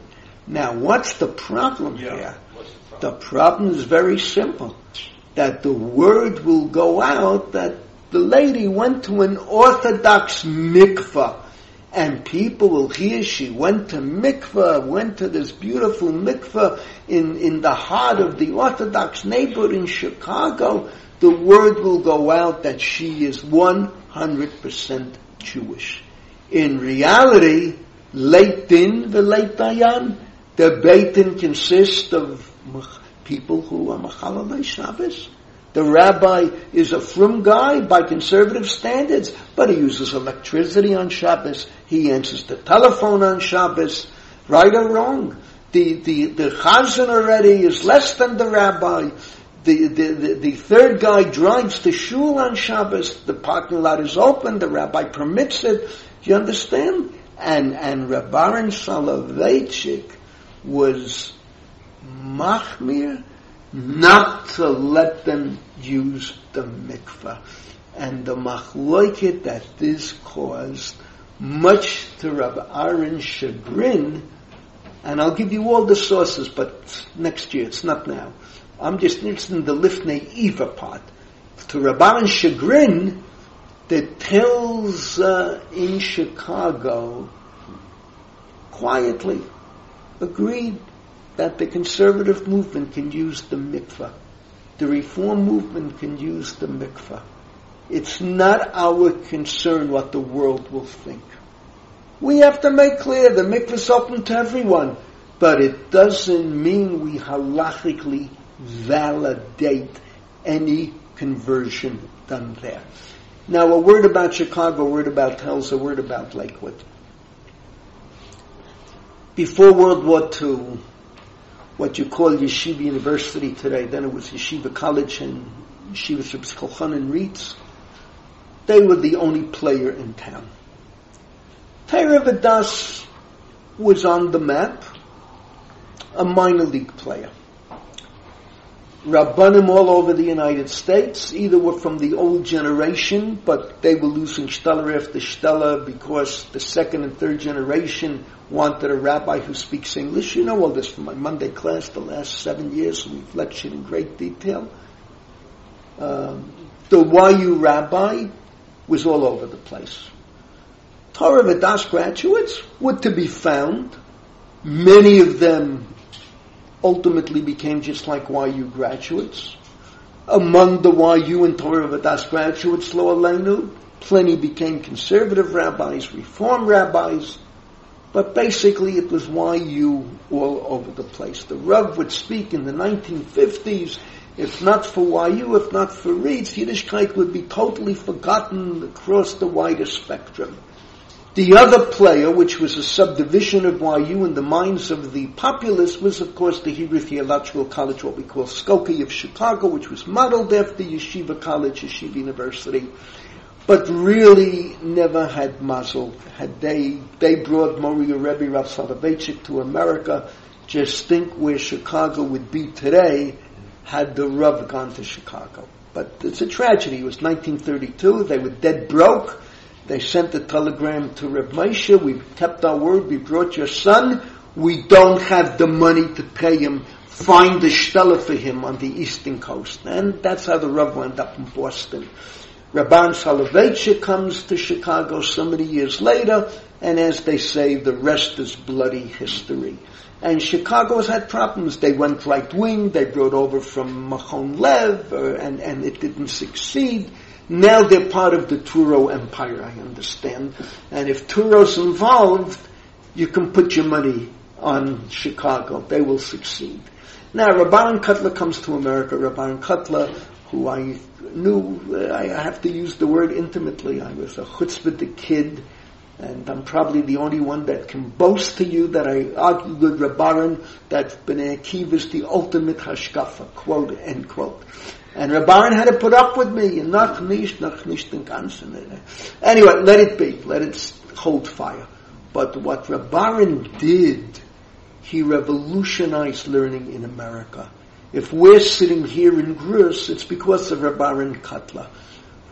Now, what's the problem Yeah. here? What's the problem? The problem is very simple. That the word will go out that the lady went to an Orthodox mikvah. And people will hear she went to mikvah, went to this beautiful mikvah in, in the heart of the Orthodox neighborhood in Chicago. The word will go out that she is one hundred percent Jewish. In reality, leit din v'leit dayan, the Beit Din consists of people who are Machalelei Shabbos. The rabbi is a frum guy by conservative standards, but he uses electricity on Shabbos. He answers the telephone on Shabbos. Right or wrong? The, the, the chazan already is less than the rabbi. The, the, the, the third guy drives to shul on Shabbos. The parking lot is open. The rabbi permits it. Do you understand? And, and Rabbaran Soloveitchik was machmir not to let them use the mikvah. And the machloket that this caused, much to Rabbi Aaron's chagrin, and I'll give you all the sources, but next year, it's not now. I'm just interested in the Lifnei Eva part. To Rabbi Aaron's chagrin, that tells uh, in Chicago, quietly, agreed that the conservative movement can use the mikvah. The reform movement can use the mikvah. It's not our concern what the world will think. We have to make clear the mikvah is open to everyone, but it doesn't mean we halachically validate any conversion done there. Now, a word about Chicago, a word about Telz, a word about Lakewood. Before World War Two, what you call Yeshiva University today, then it was Yeshiva College and Yeshiva Shibs Kolchan and Reitz, they were the only player in town. Torah Vodaas was on the map, a minor league player. Rabbanim all over the United States either were from the old generation, but they were losing Steller after Steller because the second and third generation wanted a rabbi who speaks English. You know all this from my Monday class the last seven years. We've lectured in great detail. Um, the Y U rabbi was all over the place. Torah Vodaas graduates were to be found. Many of them ultimately became just like Y U graduates. Among the Y U and Torah Vodaas graduates, Lo Aleinu, plenty became conservative rabbis, reform rabbis, but basically it was Y U all over the place. The Rav would speak in the nineteen fifties, if not for Y U, if not for Reitz, Yiddishkeit would be totally forgotten across the wider spectrum. The other player, which was a subdivision of Y U in the minds of the populace, was of course the Hebrew Theological College, what we call Skokie of Chicago, which was modeled after Yeshiva College, Yeshiva University, but really never had mazel. Had they, they brought Moriah Rebbe Rav Soloveitchik to America, just think where Chicago would be today had the Rav gone to Chicago. But it's a tragedy. It was nineteen thirty-two. They were dead broke. They sent a telegram to Reb Moshe, we kept our word, we brought your son, we don't have the money to pay him, find a shtetl for him on the eastern coast. And that's how the Rav wound up in Boston. Rabban Soloveitchik comes to Chicago so many years later, and as they say, the rest is bloody history. And Chicago's had problems. They went right-wing, they brought over from Machon Lev, uh, and, and it didn't succeed. Now they're part of the Turo empire, I understand. And if Turo's involved, you can put your money on Chicago. They will succeed. Now, Rabban Kotler comes to America. Rabban Kotler, who I knew, uh, I have to use the word intimately. I was a chutzpah kid, and I'm probably the only one that can boast to you that I argued with Rabban that Bnei Akiva is the ultimate hashkafa, quote, end quote. And Rabban had to put up with me, and nach nicht, nach nicht den ganzen. Anyway, let it be. Let it hold fire. But what Rabban did, he revolutionized learning in America. If we're sitting here in Grus, it's because of Rabban Kotler.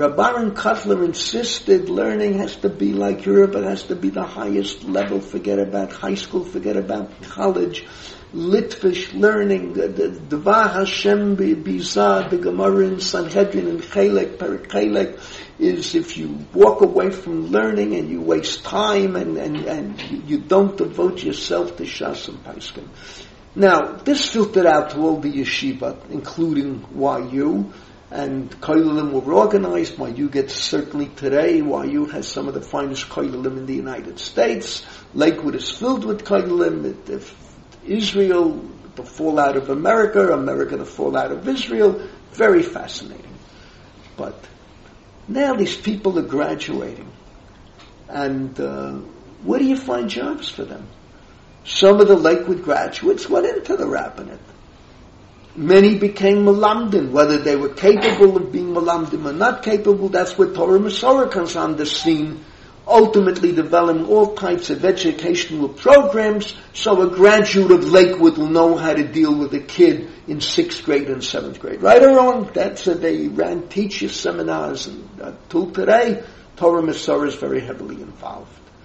Rabbaran Kotler insisted learning has to be like Europe, it has to be the highest level, forget about high school, forget about college. Litvish learning, the Dvar Hashem Bizah, the Gemara in Sanhedrin and Chelek, Perek Chelek, is if you walk away from learning and you waste time and, and, and you don't devote yourself to Shas and Paiskim. Now, this filtered out to all the yeshiva, including Y U, and Koilelim were organized. Y U gets certainly today. Y U has some of the finest Koilelim in the United States. Lakewood is filled with Koilelim. Israel, the fallout of America, America, the fallout of Israel. Very fascinating. But now these people are graduating. And uh, where do you find jobs for them? Some of the Lakewood graduates went into the rabbinate. Many became Malamdim, whether they were capable of being Malamdim or not capable. That's where Torah Masorah comes on the scene, ultimately developing all types of educational programs, so a graduate of Lakewood will know how to deal with a kid in sixth grade and seventh grade. Right or wrong, that's uh, they ran teacher seminars, and uh, till today, Torah Masorah is very heavily involved.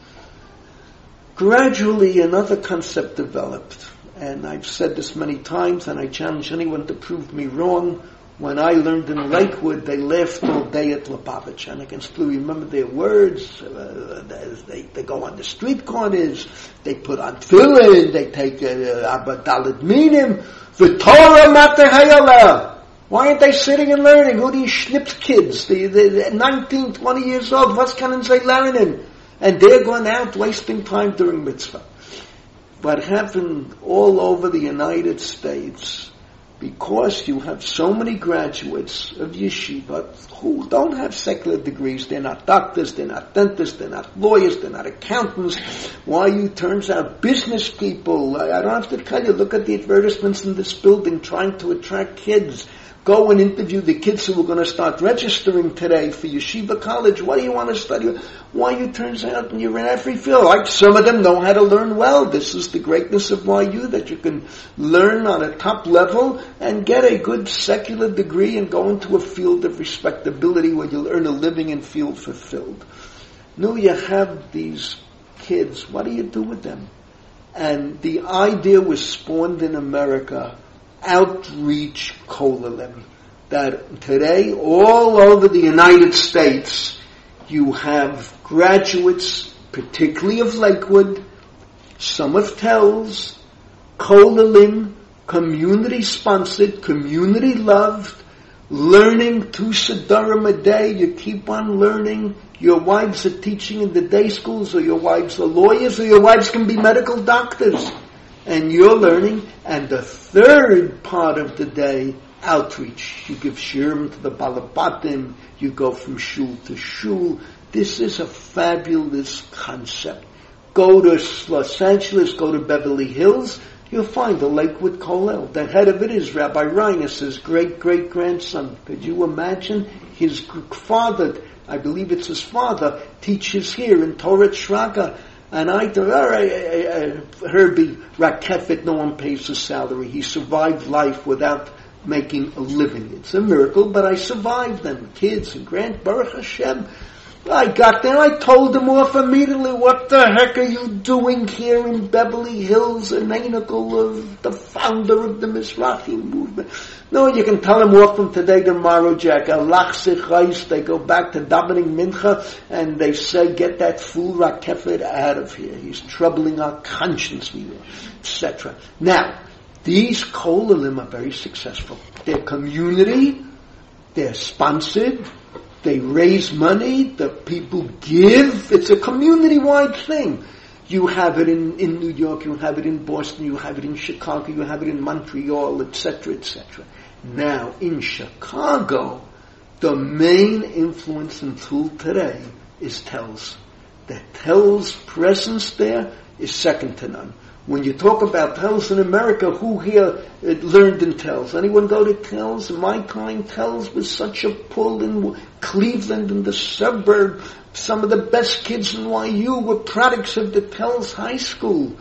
Gradually, another concept developed, and I've said this many times, and I challenge anyone to prove me wrong. When I learned in Lakewood, they laughed all day at Lubavitch, and I can still remember their words. Uh, they, they go on the street corners, they put on tefillin, they take Abba Dalet Minim, the Torah Mater Hayala. Why aren't they sitting and learning? Who do you schnipped kids? The, the, the nineteen, twenty years old, what's can they learning? And they're going out wasting time during mitzvah. What happened all over the United States, because you have so many graduates of yeshiva who don't have secular degrees, they're not doctors, they're not dentists, they're not lawyers, they're not accountants. Why you turns out business people, I, I don't have to tell you, look at the advertisements in this building trying to attract kids. Go and interview the kids who are going to start registering today for yeshiva college. What do you want to study? Y U turns out and you're in every field. Like some of them know how to learn well. This is the greatness of Y U, that you can learn on a top level and get a good secular degree and go into a field of respectability where you'll earn a living and feel fulfilled. No, you have these kids. What do you do with them? And the idea was spawned in America, outreach kolelim, that today all over the United States you have graduates, particularly of Lakewood, some of Tells, kolelim, community sponsored, community loved, learning two sedarim a day. You keep on learning. Your wives are teaching in the day schools, or your wives are lawyers, or your wives can be medical doctors. And you're learning. And the third part of the day, outreach. You give shirim to the balabatim. You go from shul to shul. This is a fabulous concept. Go to Los Angeles, go to Beverly Hills, you'll find the Lakewood Kollel. The head of it is Rabbi Reines, his great-great-grandson. Could you imagine? His father, I believe it's his father, teaches here in Torah Shraga. And I thought, all right, uh, uh, Herbie Rakefet, no one pays his salary. He survived life without making a living. It's a miracle, but I survived them. Kids and grand, Baruch Hashem. I got there, I told them off immediately, what the heck are you doing here in Beverly Hills, an anacle of the founder of the Mizrahi movement? No, you can tell them off from today to tomorrow, Jack. Allah Sichais, they go back to davening mincha, and they say, get that fool Rakefet out of here. He's troubling our conscience, et cetera. Now, these kolelim are very successful. They're community, they're sponsored, they raise money, the people give. It's a community-wide thing. You have it in, in New York, you have it in Boston, you have it in Chicago, you have it in Montreal, et cetera, et cetera. Now, in Chicago, the main influence until today is Tells. The Tells presence there is second to none. When you talk about Tells in America, who here uh, learned in Tells? Anyone go to Tells? My time, Tells was such a pull in Cleveland, in the suburb. Some of the best kids in Y U were products of the Tells High School.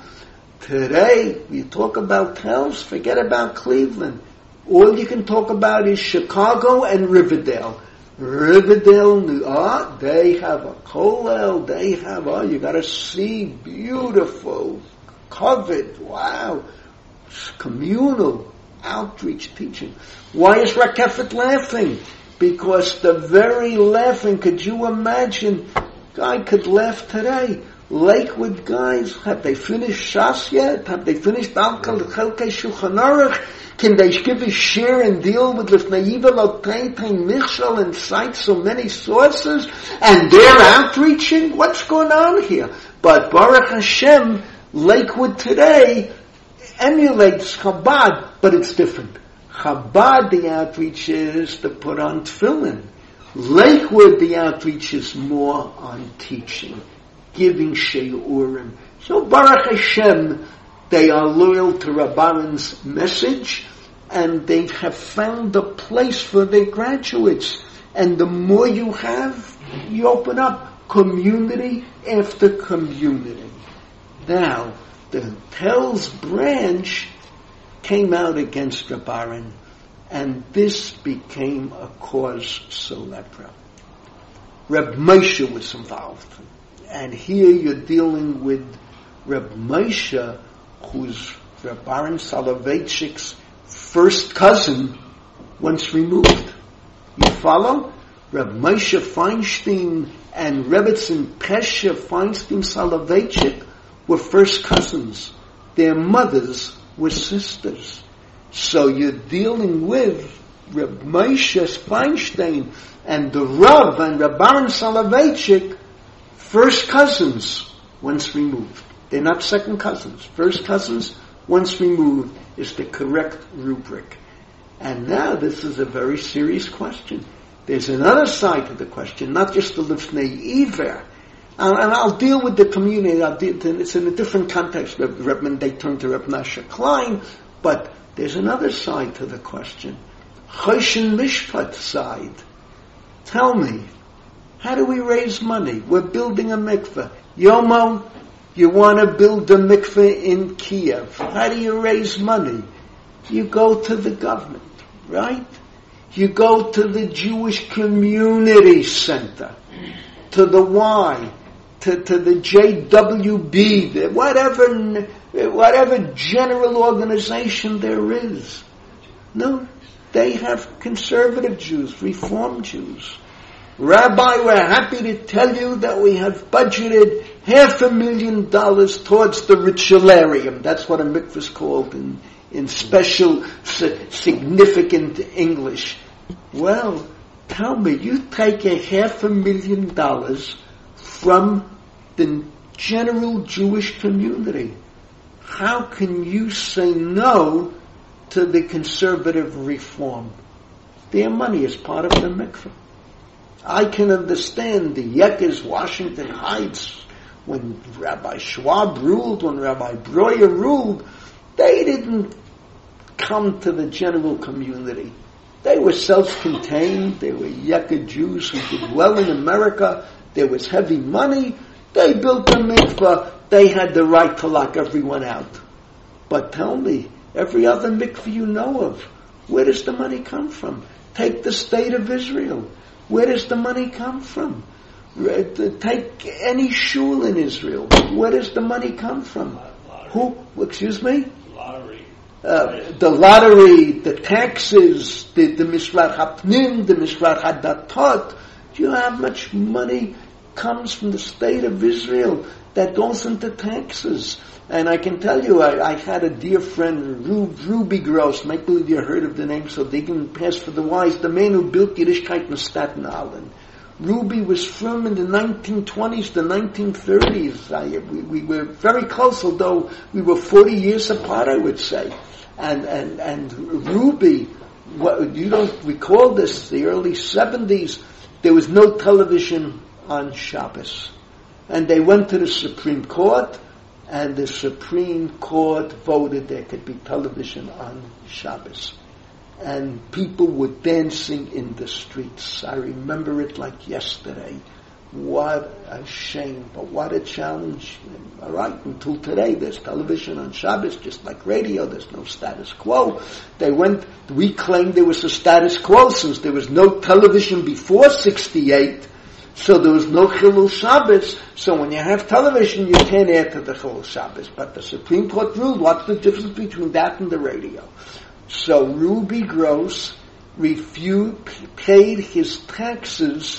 Today, you talk about Tells, forget about Cleveland. All you can talk about is Chicago and Riverdale. Riverdale, oh, they have a kollel, they have, oh, you gotta see, beautiful, covered, wow, communal outreach teaching. Why is Rakefet laughing? Because the very laughing, could you imagine, guy could laugh today. Lakewood guys, have they finished Shas yet? Have they finished Al Chelkei Shulchan Aruch? Can they give a share and deal with Lifnei Yivel Oteitain Michal and cite so many sources? And they're outreaching? What's going on here? But Baruch Hashem, Lakewood today emulates Chabad, but it's different. Chabad, the outreach is to put on tefillin. Lakewood, the outreach is more on teaching, giving sheurim. So Baruch Hashem, they are loyal to Rabbaran's message, and they have found a place for their graduates. And the more you have, you open up community after community. Now, the Telz branch came out against Rabbaran, and this became a cause célèbre. Reb Moshe was involved. And here you're dealing with Reb Moshe, who's Rabbaran Soloveitchik's first cousin, once removed. You follow? Reb Moshe Feinstein and Rebbetzin Pesha Feinstein Soloveitchik were first cousins. Their mothers were sisters. So you're dealing with Reb Moshe Feinstein and the Rav and Rabbaran Soloveitchik, first cousins, once removed. They're not second cousins. First cousins, once removed, is the correct rubric. And now this is a very serious question. There's another side to the question, not just the Lifnei Iver. And, and I'll deal with the community. I'll deal, it's in a different context. Reb, they turn to Reb Nasha Klein, but there's another side to the question. Choshen Mishpat side. Tell me, how do we raise money? We're building a mikveh. Yomo, you want to build a mikveh in Kiev. How do you raise money? You go to the government, right? You go to the Jewish Community Center, to the Y, to, to the J W B, the whatever, whatever general organization there is. No, they have conservative Jews, Reform Jews. Rabbi, we're happy to tell you that we have budgeted half a million dollars towards the ritualarium. That's what a mikveh is called in, in special, significant English. Well, tell me, you take a half a million dollars from the general Jewish community. How can you say no to the conservative reform? Their money is part of the mikveh. I can understand the Yekes, Washington Heights, when Rabbi Schwab ruled, when Rabbi Breuer ruled, they didn't come to the general community. They were self-contained. They were Yekes Jews who did well in America. There was heavy money. They built a mikveh. They had the right to lock everyone out. But tell me, every other mikveh you know of, where does the money come from? Take the state of Israel. Where does the money come from? Take any shul in Israel. Where does the money come from? Lottery. Who? Excuse me? Lottery. Uh, the lottery, the taxes, the, the Misrat HaPnim, the Misrat HaDatot. Do you know how much money comes from the state of Israel that goes into taxes? And I can tell you, I, I had a dear friend, Rub, Ruby Gross, make believe you heard of the name, so they can pass for the wise, the man who built Yiddishkeit in Staten Island. Ruby was from in the nineteen twenties, the nineteen thirties. I, we, we were very close, although we were forty years apart, I would say. And, and, and Ruby, what, you don't recall this, the early seventies, there was no television on Shabbos. And they went to the Supreme Court, and the Supreme Court voted there could be television on Shabbos. And people were dancing in the streets. I remember it like yesterday. What a shame, but what a challenge. All right, until today, there's television on Shabbos, just like radio, there's no status quo. They went, we claimed there was a status quo since there was no television before sixty-eight, so there was no Chilul Shabbos, so when you have television, you can't add to the Chilul Shabbos. But the Supreme Court ruled, what's the difference between that and the radio? So Ruby Gross refused, paid his taxes,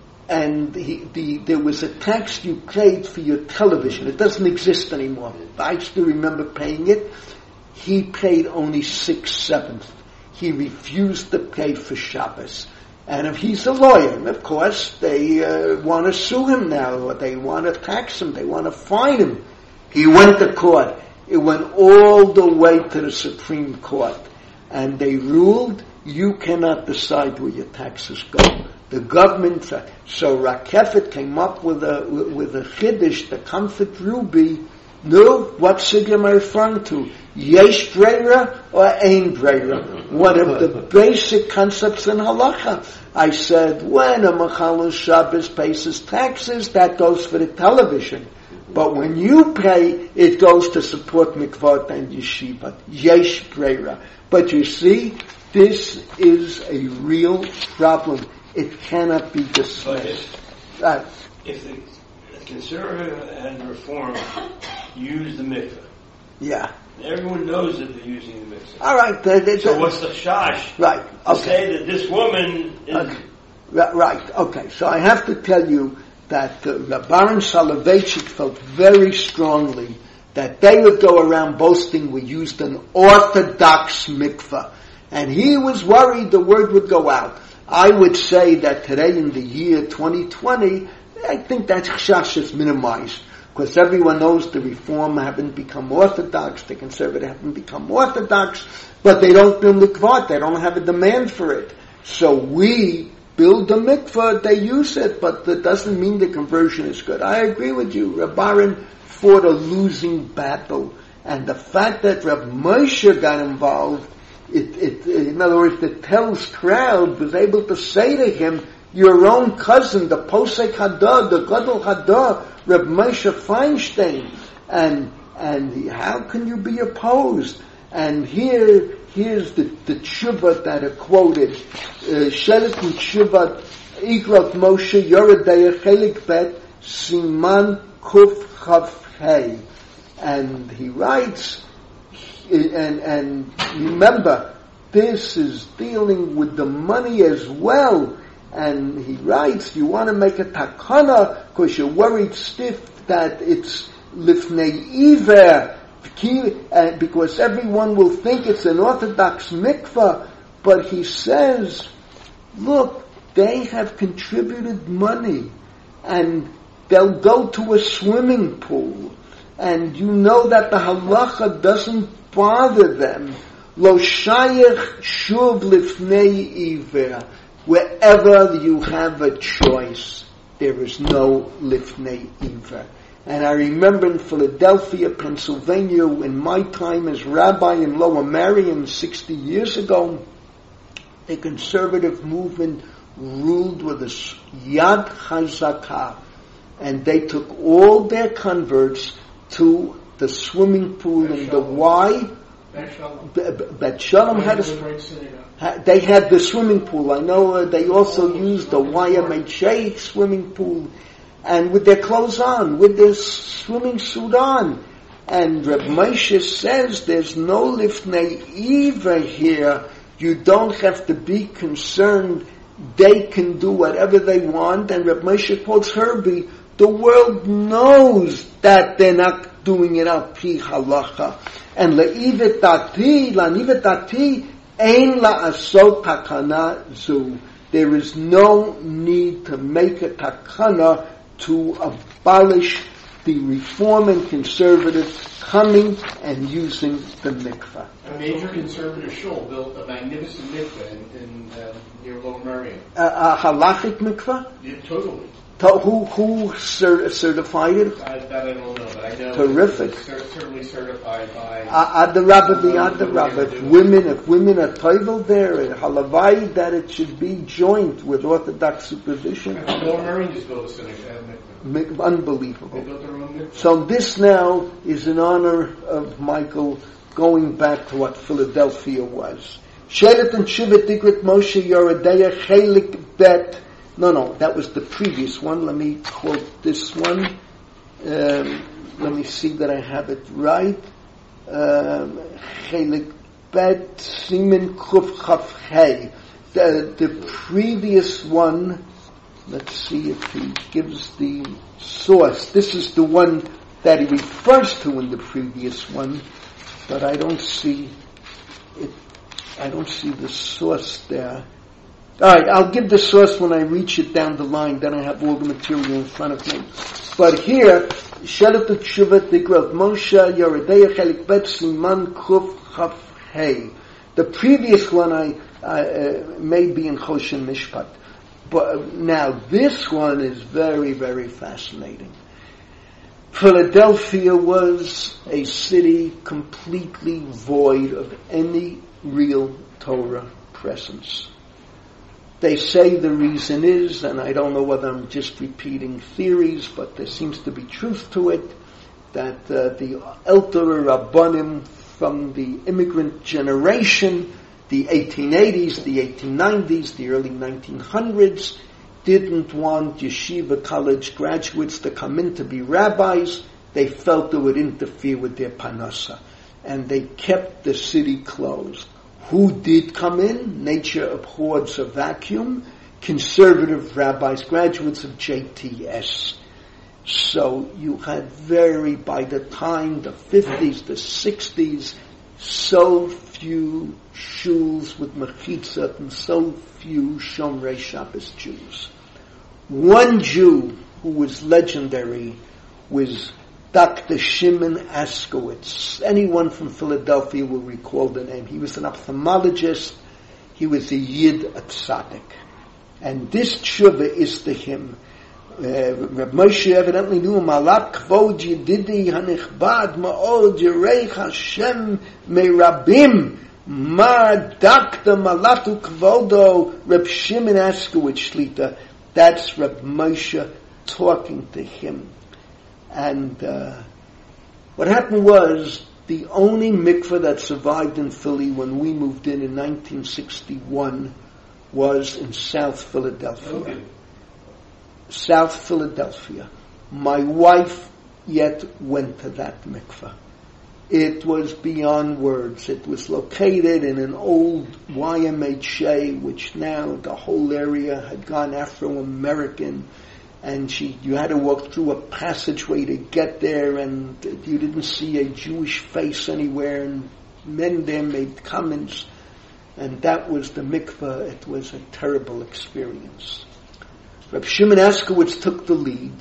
and he, the, there was a tax you paid for your television. It doesn't exist anymore. I still remember paying it. He paid only six sevenths. He refused to pay for Shabbos. And if he's a lawyer, of course, they uh, want to sue him now, or they want to tax him, they want to fine him. He went to court. It went all the way to the Supreme Court. And they ruled, you cannot decide where your taxes go. The government, so Rakefet came up with a with a chiddush to comfort Ruby. No, what sugya am I referring to? Yesh breira or ein breira? One of the basic concepts in halacha. I said, when a Mechalel Shabbos pays his taxes, that goes for the television. But when you pay, it goes to support mikvot and yeshiva. Yesh breira. But you see, this is a real problem. It cannot be dismissed. But if, if the conservative and reform use the mikveh, yeah, everyone knows that they're using the mikveh. All right. They, they, so what's the shash? Right. To Okay. say that this woman is okay. Right. Okay. So I have to tell you that uh, Baron Soloveitchik felt very strongly that they would go around boasting we used an orthodox mikveh, and he was worried the word would go out. I would say that today in the year twenty twenty, I think that chash is minimized, because everyone knows the reform haven't become orthodox, the conservative haven't become orthodox, but they don't build mikvah, they don't have a demand for it. So we build the mikvah, they use it, but that doesn't mean the conversion is good. I agree with you. Reb Baron fought a losing battle, and the fact that Reb Moshe got involved, It, it, in other words, the Telz crowd was able to say to him, your own cousin, the Posek Hadar, the Gadol Hadar, Reb Moshe Feinstein, and and he, how can you be opposed? And here, here's the, the tshuva that are quoted, Shelet uh, tshuva, Igrot Moshe, Yoredei, Chelik Bet, Siman Kuf Chav Hei. And he writes, And, and remember, this is dealing with the money as well. And he writes, you want to make a takana because you're worried stiff that it's lifnei iver, because everyone will think it's an orthodox mikvah. But he says, look, they have contributed money, and they'll go to a swimming pool, and you know that the halacha doesn't bother them. Lo shayach shuv lifnei iver. Wherever you have a choice, there is no lifnei iver. And I remember in Philadelphia, Pennsylvania, in my time as rabbi in Lower Merion sixty years ago, the conservative movement ruled with a yad chazakah, and they took all their converts to the swimming pool in the Y. Bet Shalom had a, they had the swimming pool. I know uh, they also used the Y M H A swimming pool, and with their clothes on, with their swimming suit on. And Reb Moshe says there's no lifnei iver here. You don't have to be concerned. They can do whatever they want. And Reb Moshe quotes Herbie, the world knows that they're not doing it al pi halacha. And le'ivet dati, la'nivet dati, ein la'asot takana zu. There is no need to make a takana to abolish the reform and conservative coming and using the mikveh. A major conservative shul built a magnificent mikveh in, in uh, near Lower Merion. Uh, a halachic mikveh? Yeah, totally. To, who who cer- certified it? I, that I don't know, but I know Terrific. it's cer- certainly certified by... Ad the Rabbi, the Ad the Rabbi. If women, if women are toivel there, halavai, that it should be joint with Orthodox supervision. Lower Merion just built a synagogue. Unbelievable. They built their own mikvah. So this now is in honor of Michael, going back to what Philadelphia was. Shelet and Shiva Tikrit Moshe Yoredeya Chelik Bet. No, no, that was the previous one. Let me quote this one. Um, let me see that I have it right. Chelik Bet Simen Kuf Chaf Hey. The the previous one. Let's see if he gives the source. This is the one that he refers to in the previous one, but I don't see it. I don't see the source there. All right, I'll give the source when I reach it down the line. Then I have all the material in front of me. But here, Shelet Tshuva Tigrav Moshe Yoredeya Chelik Bet Siman Kuf Chaf Hey. The previous one I uh, may be in Choshen Mishpat. But now this one is very, very fascinating. Philadelphia was a city completely void of any real Torah presence. They say the reason is, and I don't know whether I'm just repeating theories, but there seems to be truth to it, that uh, the Elter Rabbanim from the immigrant generation, the eighteen eighties, the eighteen nineties, the early nineteen hundreds, didn't want yeshiva college graduates to come in to be rabbis. They felt it would interfere with their parnasa. And they kept the city closed. Who did come in? Nature abhors a vacuum. Conservative rabbis, graduates of J T S. So you had very, by the time, the fifties, the sixties, so few shuls with mechitzat and so few Shomrei Shabbos Jews. One Jew who was legendary was Doctor Shimon Askowitz. Anyone from Philadelphia will recall the name. He was an ophthalmologist. He was a Yid at Tzaddik. And this tshuva is to him. Uh, Reb Moshe evidently knew Malak Kvod Yedidi Hanichbad Ma'od Yereich Hashem Meirabim Ma Dakta Malatu Kvodo Reb Shimon Askowitz Shlita. That's Reb Moshe talking to him. And uh, what happened was, the only mikveh that survived in Philly when we moved in in nineteen sixty-one was in South Philadelphia. Okay. South Philadelphia. My wife yet went to that mikveh. It was beyond words. It was located in an old Y M H A, which now the whole area had gone Afro-American, and she, you had to walk through a passageway to get there, and you didn't see a Jewish face anywhere, and men there made comments, and that was the mikveh. It was a terrible experience. Reb Shimon Askowitz took the lead,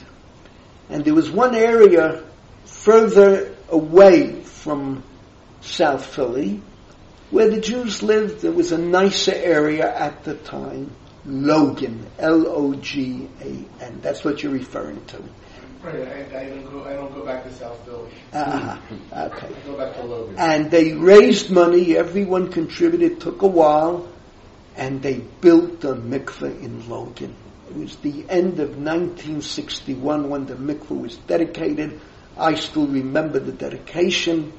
and there was one area further away from South Philly where the Jews lived. There was a nicer area at the time, Logan, L O G A N. That's what you're referring to. Right, I, I don't go. I don't go back to South Philly. Uh-huh. Okay. I go back to Logan. And they raised money. Everyone contributed. Took a while, and they built a mikveh in Logan. It was the end of nineteen sixty-one when the mikveh was dedicated. I still remember the dedication.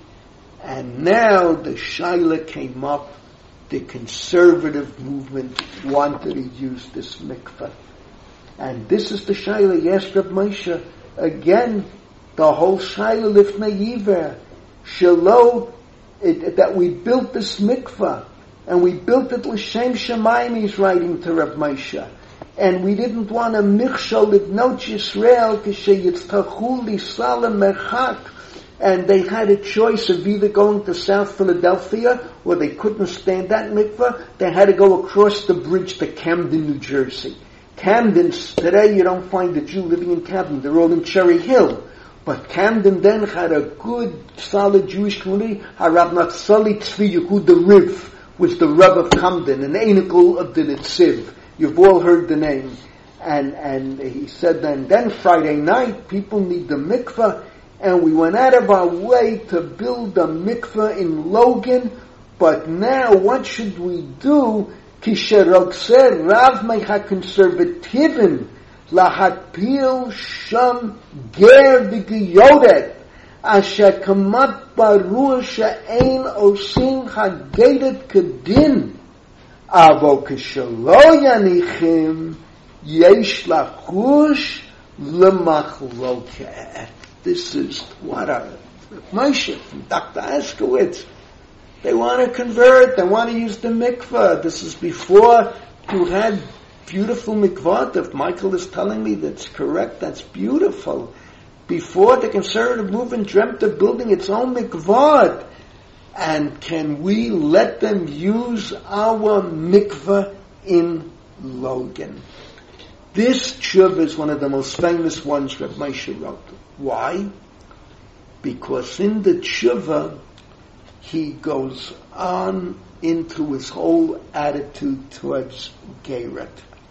And now the shaila came up. The conservative movement wanted to use this mikveh. And this is the shaila. Yes, Reb Moshe. Again, the whole shaila lifnei yiver. Shelo, that we built this mikveh. And we built it l'shem shamayim, he's writing to Reb Moshe. And we didn't want a michshol libnot Yisrael k'she yitztachu l'salam merchak. And they had a choice of either going to South Philadelphia, or they couldn't stand that mikveh. They had to go across the bridge to Camden, New Jersey. Camden, today you don't find a Jew living in Camden. They're all in Cherry Hill. But Camden then had a good, solid Jewish community. Harav Natsali Tzvi Yehuda Riv was the Rebbe of Camden, an Einikel of the Netziv. You've all heard the name. And, and he said then, then Friday night, people need the mikveh, and we went out of our way to build a mikveh in Logan, but now what should we do? Kisherokse Rav Mecha Conservativen Lahatpil Sham Ger B'Giyodet Asher Kamat Baruch She'ein Osin Hagedet Kedin Avo Kishelo Yanichim Yesh Lachush L'Machloket. This is what a Moshe from Doctor Askowitz. They want to convert, they want to use the mikveh. This is before you had beautiful mikvah. If Michael is telling me that's correct, that's beautiful. Before the conservative movement dreamt of building its own mikvah. And can we let them use our mikveh in Logan? This tshuva is one of the most famous ones Reb Moshe wrote. Why? Because in the tshuva, he goes on into his whole attitude towards Geirat.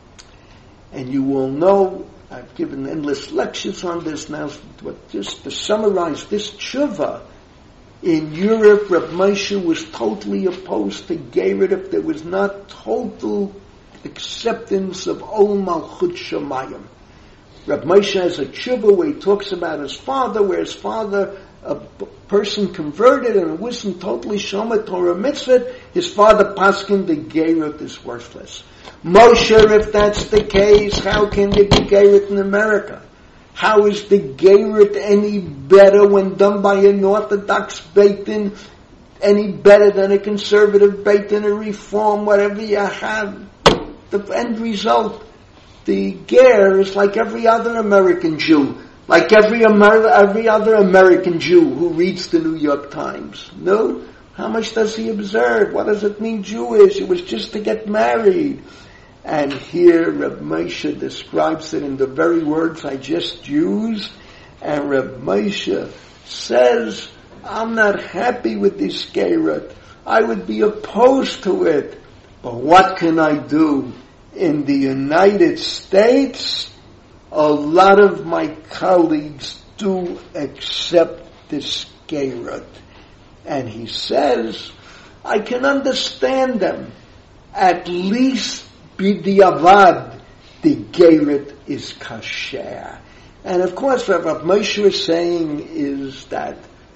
And you will know, I've given endless lectures on this now, but just to summarize this tshuva, in Europe, Reb Moshe was totally opposed to Geirat if there was not total acceptance of Ol Malchut Shemayim. Reb Moshe has a tshuva where he talks about his father, where his father, a person converted and it wasn't totally Shomer Torah mitzvah, his father paskin the Geirat is worthless. Moshe, if that's the case, how can there be Geirat in America? How is the Geirat any better when done by an Orthodox Beit Din, any better than a conservative Beit Din, a reform, whatever you have? The end result, the ger is like every other American Jew. Like every Amer- every other American Jew who reads the New York Times. No? How much does he observe? What does it mean Jewish? It was just to get married. And here Reb Moshe describes it in the very words I just used. And Reb Moshe says, I'm not happy with this Geirat. I would be opposed to it. But what can I do? In the United States, a lot of my colleagues do accept this Geirat. And he says, I can understand them. At least b'diavad, the Geirat is kasher. And of course, what Rav Moshe is saying is that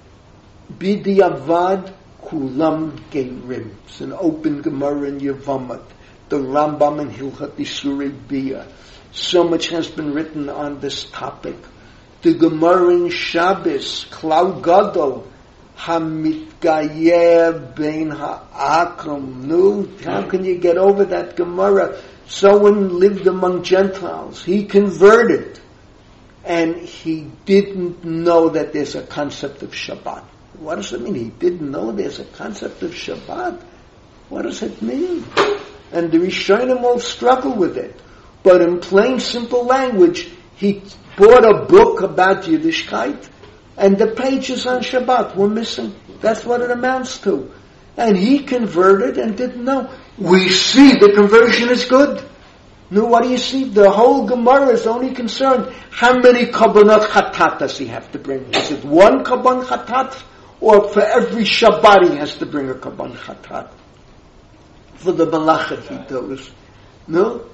b'diavad kulam geirim. It's an open Gemara in Yevamot. The Rambam in Hilchot Isurei Bia. So much has been written on this topic. The Gemara in Shabbos, Klau Gadol, Hamitgayer Bein Ha'akram. No, how can you get over that Gemara? Someone lived among Gentiles. He converted. And he didn't know that there's a concept of Shabbat. What does it mean? He didn't know there's a concept of Shabbat. What does it mean? And the Rishonim all struggle with it. But in plain, simple language, he bought a book about Yiddishkeit, and the pages on Shabbat were missing. That's what it amounts to. And he converted and didn't know. We see the conversion is good. No, what do you see? The whole Gemara is only concerned how many kabbanot chatat does he have to bring? Is it one kabban chatat? Or for every Shabbat he has to bring a kabban chatat? For the malacha he does. No?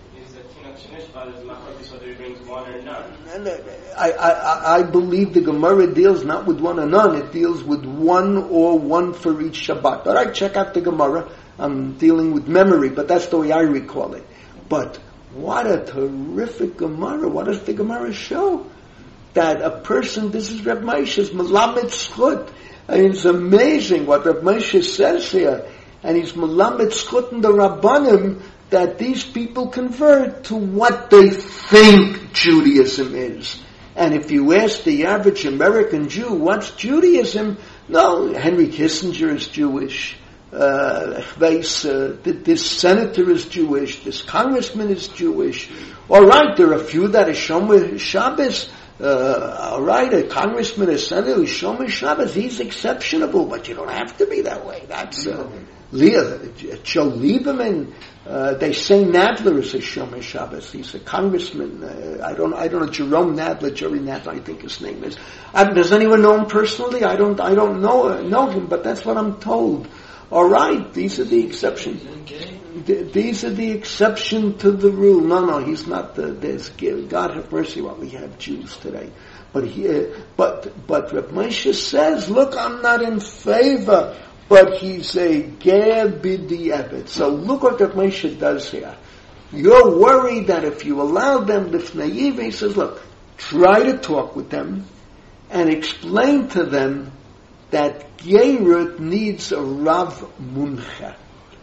I, I, I believe the Gemara deals not with one or none, it deals with one or one for each Shabbat. All right, check out the Gemara. I'm dealing with memory, but that's the way I recall it. But what a terrific Gemara. What does the Gemara show? That a person, this is Reb Moshe's Melamed Schut. I mean, it's amazing what Reb Moshe says here. And he's Melamed Schut in the Rabbanim, that these people convert to what they think Judaism is. And if you ask the average American Jew, what's Judaism? No, Henry Kissinger is Jewish. Uh, this senator is Jewish. This congressman is Jewish. All right, there are a few that are Shomer Shabbos. Uh, all right, a congressman, a senator who's Shomer Shabbos, he's exceptionable, but you don't have to be that way. That's uh, Leah, Joe Lieberman, uh, they say Nadler is a Shomer Shabbos. He's a congressman. Uh, I don't, I don't know, Jerome Nadler, Jerry Nadler, I think his name is. I, does anyone know him personally? I don't, I don't know, uh, know him, but that's what I'm told. All right, these are the exceptions. Th- these are the exception to the rule. No, no, he's not the, there's, God have mercy while we have Jews today. But he, uh, but, but Reb Moshe says, look, I'm not in favor, but he's a ger b'di'evet. So look what Reb Moshe does here. You're worried that if you allow them lifnei yiva, he says, look, try to talk with them and explain to them that Gerut needs a Rav Muncha.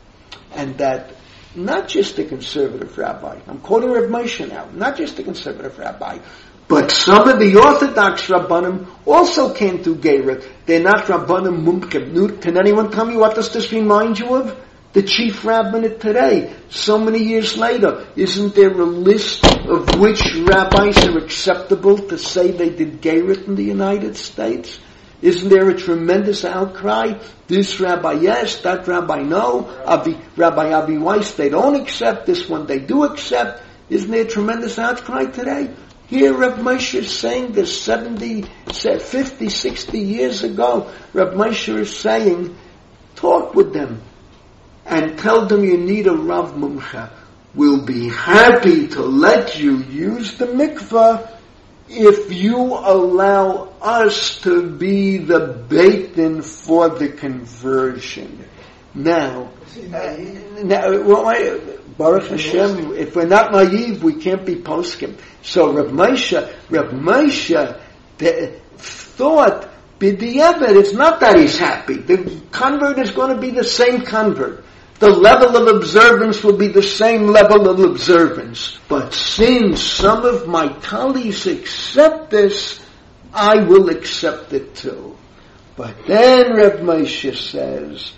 And that not just a conservative rabbi, I'm quoting Reb Moshe now, not just a conservative rabbi, but some of the Orthodox Rabbanim also came to Gerut. They're not Rabbanim Mumkim. Can anyone tell me what does this remind you of? The chief rabbinate today, so many years later. Isn't there a list of which rabbis are acceptable to say they did Gerut in the United States? Isn't there a tremendous outcry? This rabbi yes, that rabbi no. Avi, Rabbi Avi Weiss, they don't accept. This one they do accept. Isn't there a tremendous outcry today? Here Reb Moshe is saying this seventy, fifty, sixty years ago. Reb Moshe is saying, talk with them and tell them you need a Rav Mumcha. We'll be happy to let you use the mikveh if you allow us to be the beit-din for the conversion. Now, uh, now well, Baruch Hashem, if we're not naive, we can't be poskim. So Reb Moshe, Reb Moshe the, thought, b'di'evet, it's not that he's happy. The convert is going to be the same convert. The level of observance will be the same level of observance. But since some of my colleagues accept this, I will accept it too. But then Reb Moshe says,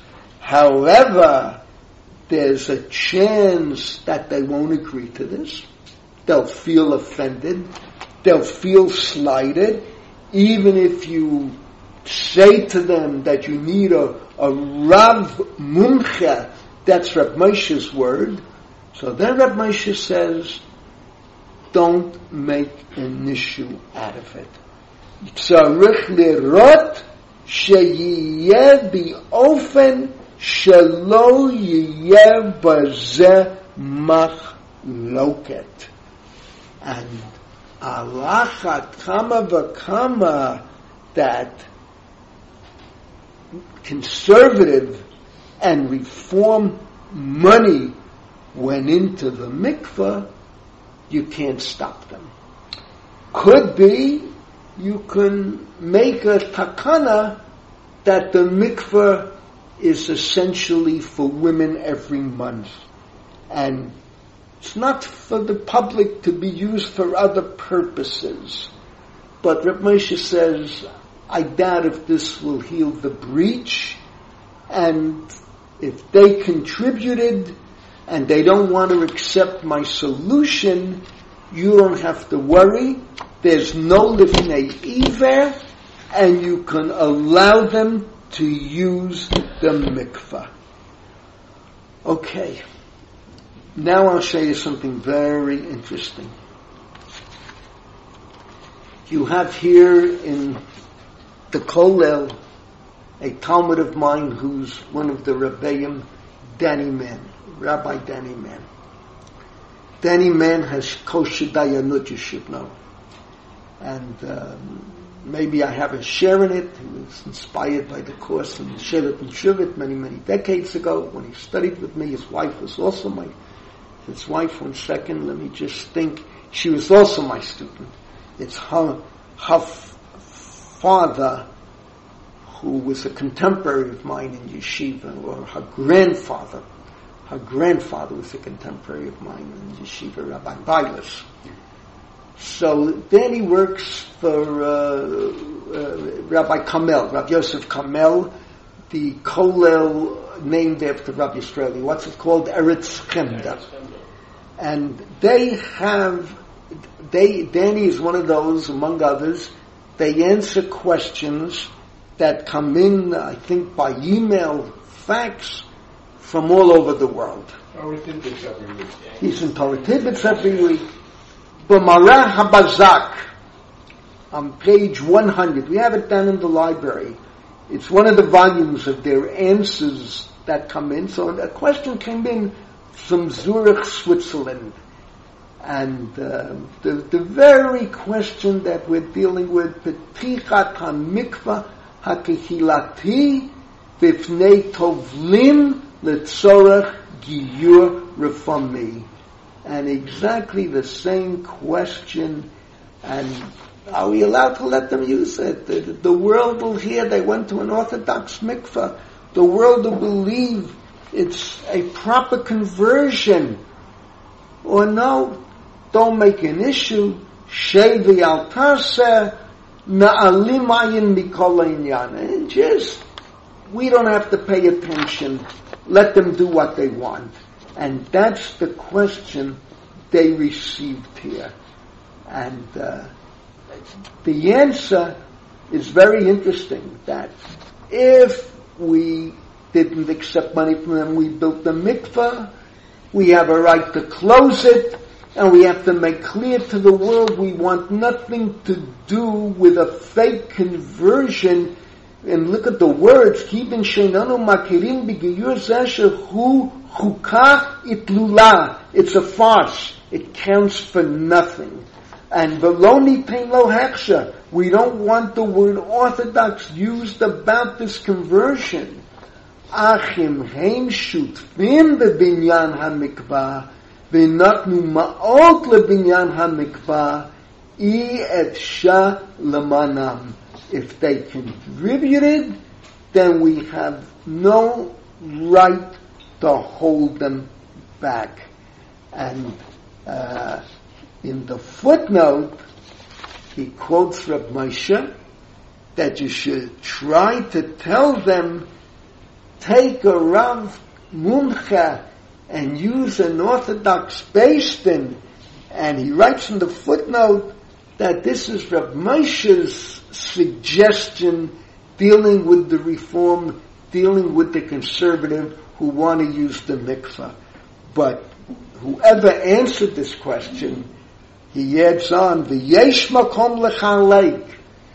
however, there's a chance that they won't agree to this. They'll feel offended. They'll feel slighted. Even if you say to them that you need a, a Rav Mumcha, that's Reb Moshe's word. So then Reb Moshe says, don't make an issue out of it. Tzarich lirot sheyiyeh bi'ofen shelo yiyeh bazeh machloket. And alachat kama v'kama that conservative and reform money went into the mikveh, you can't stop them. Could be you can make a takana that the mikveh is essentially for women every month. And it's not for the public to be used for other purposes. But Reb Moshe says, I doubt if this will heal the breach. And if they contributed and they don't want to accept my solution, you don't have to worry. There's no lifnei iver, and you can allow them to use the mikvah. Okay. Now I'll show you something very interesting. You have here in the Kollel a Talmud of mine who's one of the Rebbeim, Danny Mann, Rabbi Danny Mann. Danny Mann has kosher dayanut, you should know. And um, maybe I have a share in it. He was inspired by the course in Shevet and Shuvit many, many decades ago when he studied with me. His wife was also my, his wife, one second, let me just think. She was also my student. It's her, her f- father, who was a contemporary of mine in yeshiva, or her grandfather. Her grandfather was a contemporary of mine in yeshiva, Rabbi Bailis. So then he works for uh, uh, Rabbi Kamel, Rabbi Yosef Kamel, the Kollel named after Rabbi Yisraeli. What's it called? Eretz Chemda. And they have, they, Danny is one of those, among others, they answer questions that come in, I think, by email, fax, from all over the world. Torah tidbits every week. He's in Torah tidbits every week. B'mareh HaBazak, on page one hundred, we have it down in the library. It's one of the volumes of their answers that come in. So a question came in from Zurich, Switzerland. And uh, the, the very question that we're dealing with, Petichat HaMikvah HaKehilati Bifnei Tovlim Letzorach Giyur Reformi. And exactly the same question, and are we allowed to let them use it? The, the world will hear they went to an Orthodox mikvah. The world will believe it's a proper conversion. Or no, don't make an issue. Shevi al taseh na'alim ayin mikol inyan. And just, we don't have to pay attention. Let them do what they want. And that's the question they received here. And uh, the answer is very interesting, that if we didn't accept money from them, we built the mikveh, we have a right to close it, and we have to make clear to the world we want nothing to do with a fake conversion. And look at the words, Kibin Sheinanu Makirim B'Giyur Zeh Hu Chukah Itlula. It's a farce. It counts for nothing. And Veloni Tein Lo Heksha. We don't want the word Orthodox used about this conversion. Achim Heim Shutfim B'Binyan HaMikvah V'Natnu Ma'ot LeBinyan HaMikvah I Efsha L'Manam. If they contributed, then we have no right to hold them back. And uh, in the footnote, he quotes Reb Moshe that you should try to tell them, take a Rav Mumcha and use an Orthodox Beis Din. And he writes in the footnote that this is Reb Moshe's suggestion dealing with the reform, dealing with the conservative who want to use the mikvah. But whoever answered this question, he adds on, V'yesh makom lechalek,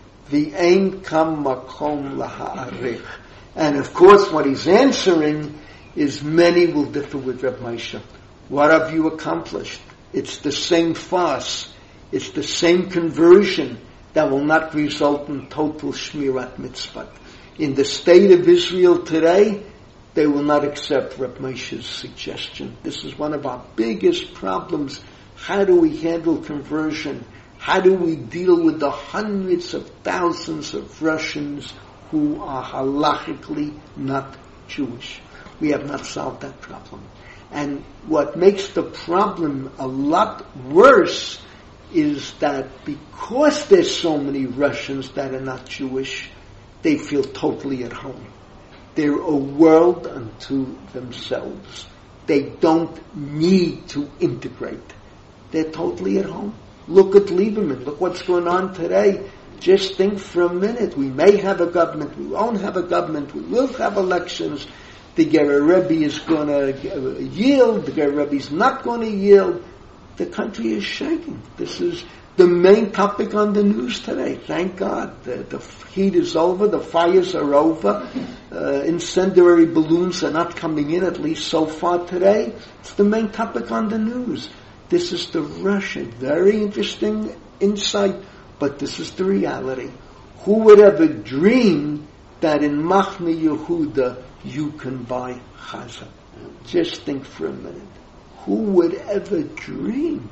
v'ein kam makom laha'arich. And of course what he's answering is many will differ with Reb Moshe. What have you accomplished? It's the same farce. It's the same conversion that will not result in total shmirat mitzvah. In the state of Israel today, they will not accept Reb Moshe's suggestion. This is one of our biggest problems. How do we handle conversion? How do we deal with the hundreds of thousands of Russians who are halachically not Jewish? We have not solved that problem. And what makes the problem a lot worse is that because there's so many Russians that are not Jewish, they feel totally at home. They're a world unto themselves. They don't need to integrate. They're totally at home. Look at Lieberman. Look what's going on today. Just think for a minute. We may have a government. We won't have a government. We will have elections. The Ger Rebbe is going to yield. The Ger Rebbe is not going to yield. The country is shaking. This is the main topic on the news today. Thank God. The, the heat is over. The fires are over. Uh, incendiary balloons are not coming in, at least so far today. It's the main topic on the news. This is the Russian. Very interesting insight, but this is the reality. Who would ever dream that in Machne Yehuda you can buy Chazan? Just think for a minute. Who would ever dream?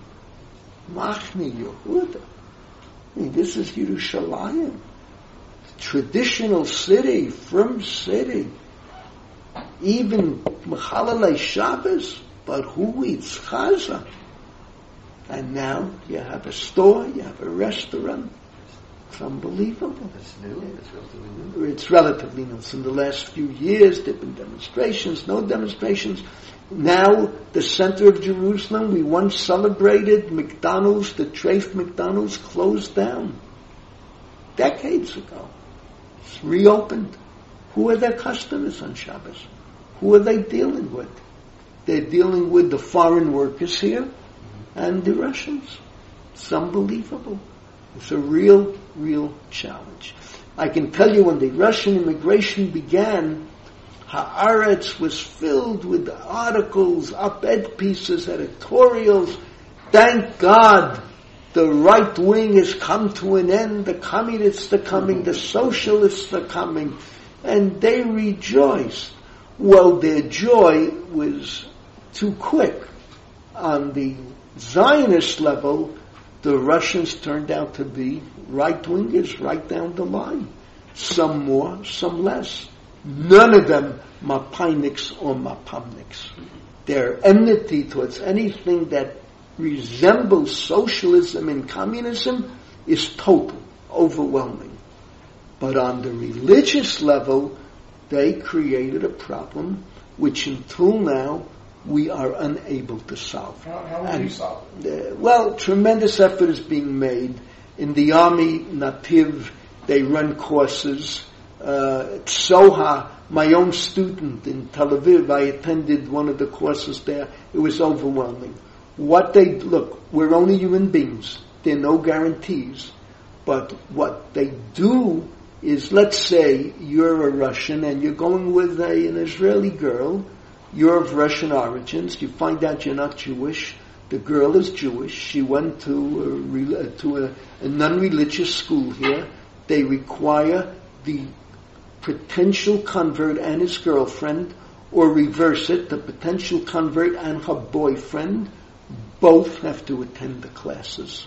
Machne Yehuda. I mean, this is Yerushalayim. Traditional city, from city. Even Mechalelei Shabbos, but who eats Chazan? And now you have a store, you have a restaurant. It's unbelievable. It's new. It's relatively new. It's relatively new. So in the last few years, there have been demonstrations, no demonstrations. Now, the center of Jerusalem, we once celebrated McDonald's, the Treif McDonald's closed down decades ago. It's reopened. Who are their customers on Shabbos? Who are they dealing with? They're dealing with the foreign workers here and the Russians. It's unbelievable. It's a real, real challenge. I can tell you when the Russian immigration began, Haaretz was filled with articles, op-ed pieces, editorials. Thank God the right wing has come to an end. The communists are coming. The socialists are coming. And they rejoiced. Well, their joy was too quick. On the Zionist level, the Russians turned out to be right-wingers right down the line. Some more, some less. None of them mapayniks or mapamniks. Their enmity towards anything that resembles socialism and communism is total, overwhelming. But on the religious level, they created a problem which until now we are unable to solve. How, how would and, you solve it? Uh, well, tremendous effort is being made. In the army, Nativ, they run courses. Uh, Soha, my own student in Tel Aviv, I attended one of the courses there. It was overwhelming. What they, look, we're only human beings. There are no guarantees. But what they do is, let's say you're a Russian and you're going with a, an Israeli girl. You're of Russian origins. You find out you're not Jewish. The girl is Jewish. She went to a, to a, a non-religious school here. They require the potential convert and his girlfriend, or reverse it, the potential convert and her boyfriend, both have to attend the classes.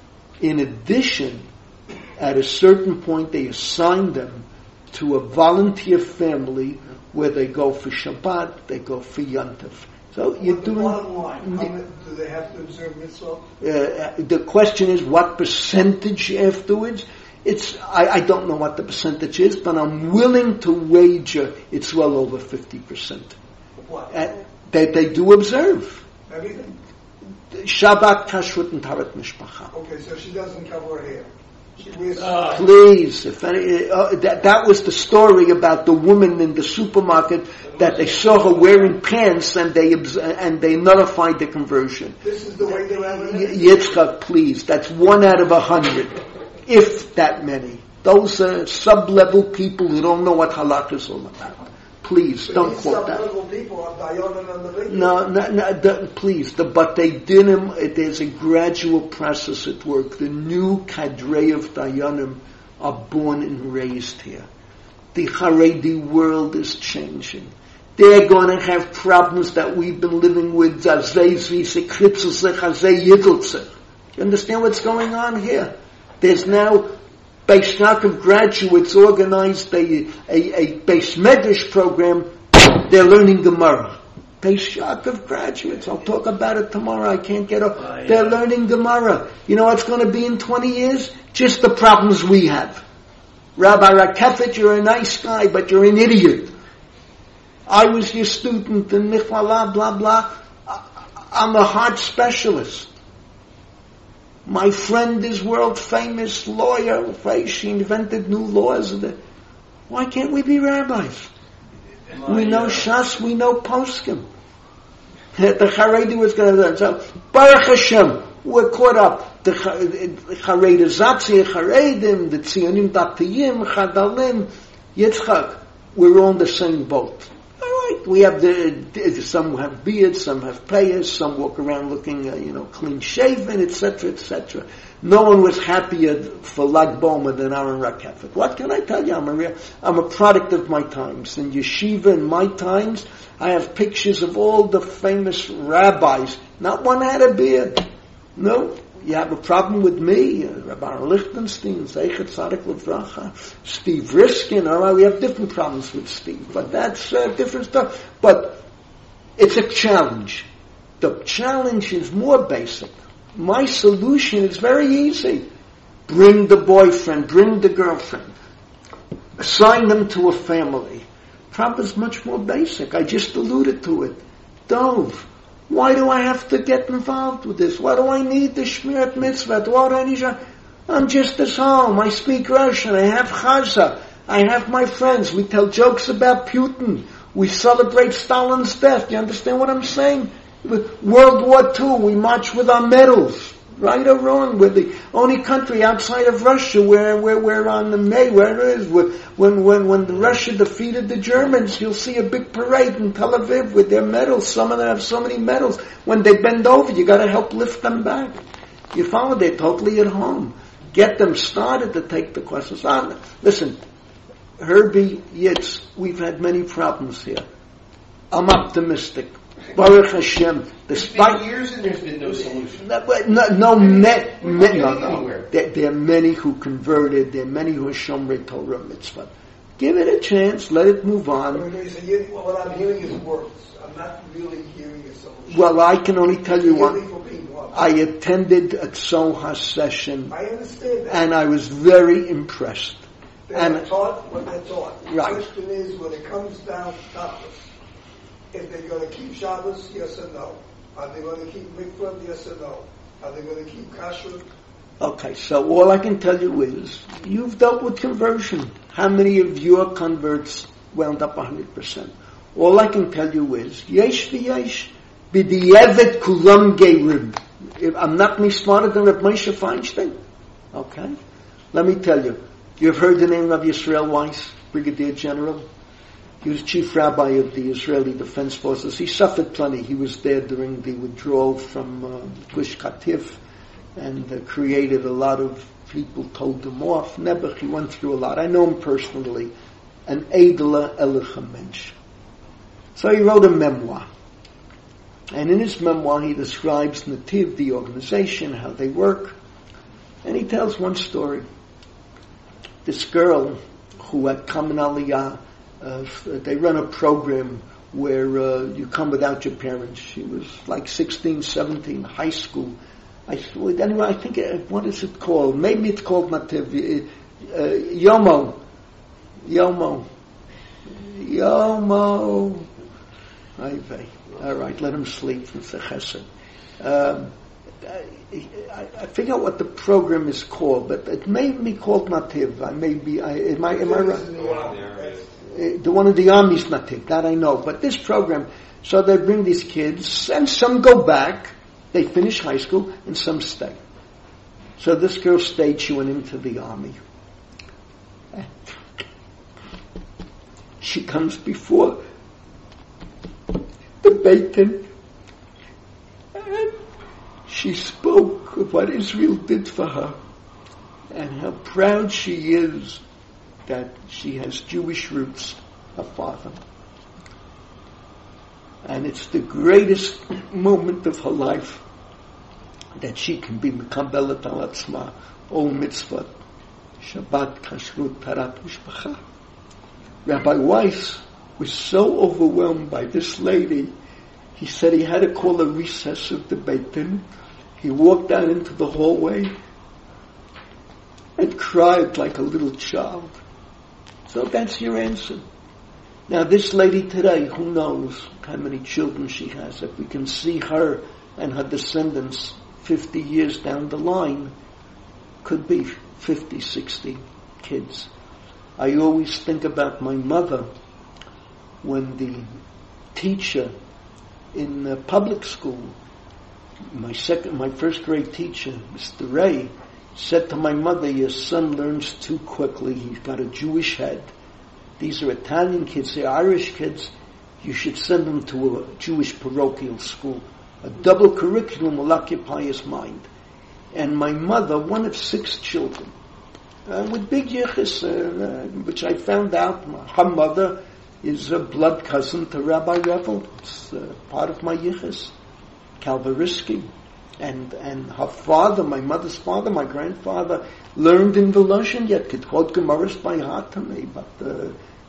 In addition, at a certain point, they assign them to a volunteer family where they go for Shabbat, they go for Yantav. So you're But the doing. bottom line, how many, do they have to observe mitzvah? Uh, the question is what percentage afterwards. It's I, I don't know what the percentage is, but I'm willing to wager it's well over fifty percent. What? Uh, that they do observe. Everything? Shabbat, Kashrut, and Tarat Mishpacha. Okay, so she doesn't cover her hair. She wears... Uh, Please, if any, uh, that, that was the story about the woman in the supermarket that they saw her wearing pants and they and they nullified the conversion. This is the way they're having Y- it? Yitzchak, please, that's one out of a hundred, if that many. Those are sub-level people who don't know what halakha is all about. Please, But don't these quote that. sub-level people are Dayanan and the regular. No, no, no the, please. The, but they didn't. It, there's a gradual process at work. The new cadre of Dayanim are born and raised here. The Haredi world is changing. They're going to have problems that we've been living with. You understand what's going on here? There's now Beis Yaakov graduates organized a, a, a Beis Medrash program. They're learning Gemara. Beis Yaakov graduates. I'll talk about it tomorrow. I can't get up. Uh, yeah. They're learning Gemara. You know what's going to be in twenty years? Just the problems we have. Rabbi Rakefet, you're a nice guy, but you're an idiot. I was your student in Michlala, blah, blah. I'm a heart specialist. My friend is world famous lawyer. She invented new laws. Why can't we be rabbis? We know Shas, we know Poskim. The Haredi was going to learn. So, Baruch Hashem, we're caught up. The Haredizatzi, Haredim, the Tzionim Datiyim, Chadalim, Yitzchak, we're all in the same boat. All right, we have the, some have beards, some have payas, some walk around looking, uh, you know, clean shaven, et cetera, et cetera. No one was happier for Lag Boma than Aaron Rakefet. What can I tell you? I'm a real, I'm a product of my times. In yeshiva, in my times, I have pictures of all the famous rabbis. Not one had a beard. No. You have a problem with me, uh, Rabbi Lichtenstein, Zeichet Tzaddik Levracha, Steve Riskin, all right, we have different problems with Steve, but that's uh, different stuff. But it's a challenge. The challenge is more basic. My solution is very easy. Bring the boyfriend, bring the girlfriend. Assign them to a family. Problem is much more basic. I just alluded to it. Dove. Why do I have to get involved with this? Why do I need the Shmirat Mitzvah? Why do I need to... I'm just at home. I speak Russian. I have Chazah. I have my friends. We tell jokes about Putin. We celebrate Stalin's death. You understand what I'm saying? World War Two, we march with our medals. Right or wrong? We're the only country outside of Russia where, where we're on the May, where it is. When, when, when Russia defeated the Germans, you'll see a big parade in Tel Aviv with their medals. Some of them have so many medals. When they bend over, you gotta help lift them back. You follow? They're totally at home. Get them started to take the questions on. Listen, Herbie Yitz, we've had many problems here. I'm optimistic. Baruch Hashem. Despite it's been years and there's been no solution. No, no, no, me, me, no, no. There, there are many who converted. There are many who are Shomrei Torah Mitzvah. Give it a chance. Let it move on. What I'm hearing is words. I'm not really hearing a solution. Well, I can only tell you one. I attended a Tzohar session. I understand that. And I was very impressed. They're and taught what they're taught. The right. question is, when it comes down to topics, if they're going to keep Shabbos, yes or no? Are they going to keep mikvah, yes or no? Are they going to keep kashrut? Okay, so all I can tell you is, you've dealt with conversion. How many of your converts wound up one hundred percent? All I can tell you is, yesh v'yesh, b'di'evet kulam geirim. I'm not any smarter than Reb Moshe Feinstein. Okay? Let me tell you, you've heard the name of Yisrael Weiss, Brigadier General? He was chief rabbi of the Israeli Defense Forces. He suffered plenty. He was there during the withdrawal from uh, Gush Katif and uh, created a lot of people, told him off. Nebuch, he went through a lot. I know him personally. An Edler Elichem Mensch. So he wrote a memoir. And in his memoir he describes Nativ, the organization, how they work. And he tells one story. This girl who had come in Aliyah, Uh, they run a program where uh, you come without your parents. She was like sixteen, seventeen, high school. I anyway, I think uh, what is it called? Maybe it's called Nativ. Uh, uh, Yomo, Yomo, Yomo. All right, let him sleep. It's a chesed. Um, I, I forget what the program is called, but it may be called Nativ. I may be. I, am I? Am I right? The one of the army's Nativ, that I know. But this program, so they bring these kids, and some go back, they finish high school, and some stay. So this girl stayed, she went into the army. She comes before the Beit Din, and she spoke of what Israel did for her, and how proud she is that she has Jewish roots, her father. And it's the greatest moment of her life that she can be mekabelet al atzma, all mitzvah, Shabbat, Kashrut, Tarat, Mishpacha. Rabbi Weiss was so overwhelmed by this lady, he said he had to call a recess of the Beit Din. He walked out into the hallway and cried like a little child. So that's your answer. Now this lady today, who knows how many children she has. If we can see her and her descendants fifty years down the line, could be fifty, sixty kids. I always think about my mother when the teacher in the public school, my second, my first grade teacher, Mister Ray, said to my mother, your son learns too quickly. He's got a Jewish head. These are Italian kids, they're Irish kids. You should send them to a Jewish parochial school. A double curriculum will occupy his mind. And my mother, one of six children, uh, with big yichus, uh, which I found out, her mother is a blood cousin to Rabbi Revel. It's uh, part of my yichus, Kalvarisky. And and her father, my mother's father, my grandfather, learned in the Lashon, yet could quote Gemaras by heart to me, but uh,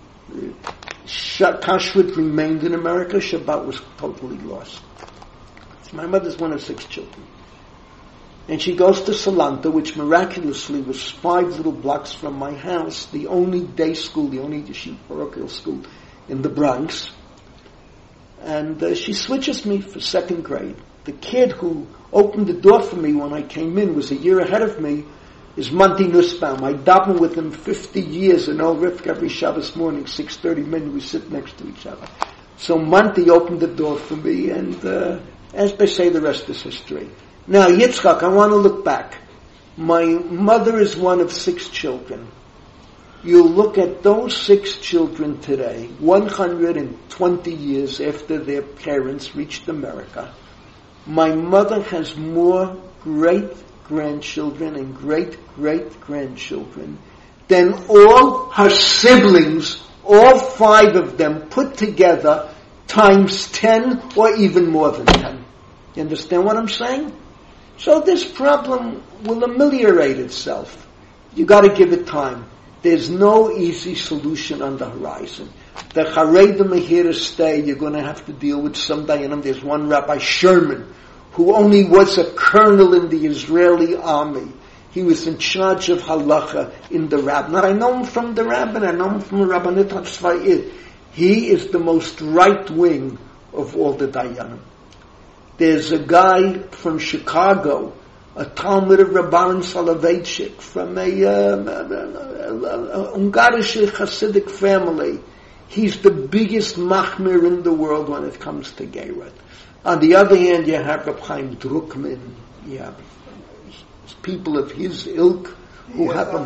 Kashrut remained in America, Shabbat was totally lost. So my mother's one of six children. And she goes to Salanta, which miraculously was five little blocks from my house, the only day school, the only yeshiva parochial school in the Bronx. And uh, she switches me for second grade. The kid who opened the door for me when I came in was a year ahead of me, is Monty Nussbaum. I daven with him fifty years in Old Rivka every Shabbos morning, six thirty minutes, we sit next to each other. So Monty opened the door for me, and uh, as they say, the rest is history. Now, Yitzchak, I want to look back. My mother is one of six children. You look at those six children today, one hundred twenty years after their parents reached America. My mother has more great-grandchildren and great-great-grandchildren than all her siblings, all five of them put together, times ten or even more than ten. You understand what I'm saying? So this problem will ameliorate itself. You got to give it time. There's no easy solution on the horizon. The Haredim are here to stay. You're going to have to deal with some Dayanim. There's one Rabbi Sherman, who only was a colonel in the Israeli army. He was in charge of halacha in the rabbinate. I know him from the rabbinate. I know him from the Rabbanit HaTzva'it. He is the most right wing of all the Dayanim. There's a guy from Chicago, a Talmud of Rabban Soloveitchik, from a, um, a, a, a Ungarish Hasidic family. He's the biggest machmir in the world when it comes to Geirut. On the other hand, you have Reb Chaim Druckman, you have people of his ilk who happen.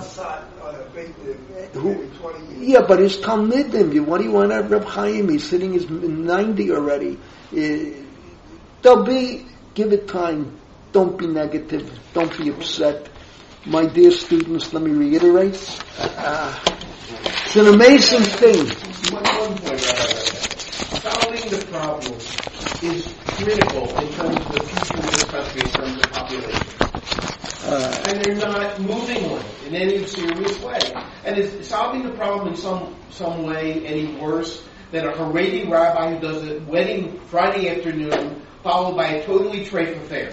Who, yeah, but his Talmidim, what do you want out of Reb Chaim? He's sitting his ninety already. Uh, They'll be, give it time. Don't be negative. Don't be upset. My dear students, let me reiterate. Uh, it's an amazing thing. One, one point, uh, solving the problem is critical in terms of the future of this country in terms of population. Uh, and they're not moving on it in any serious way. And is solving the problem in some, some way any worse than a Haredi rabbi who does a wedding Friday afternoon followed by a totally treif affair?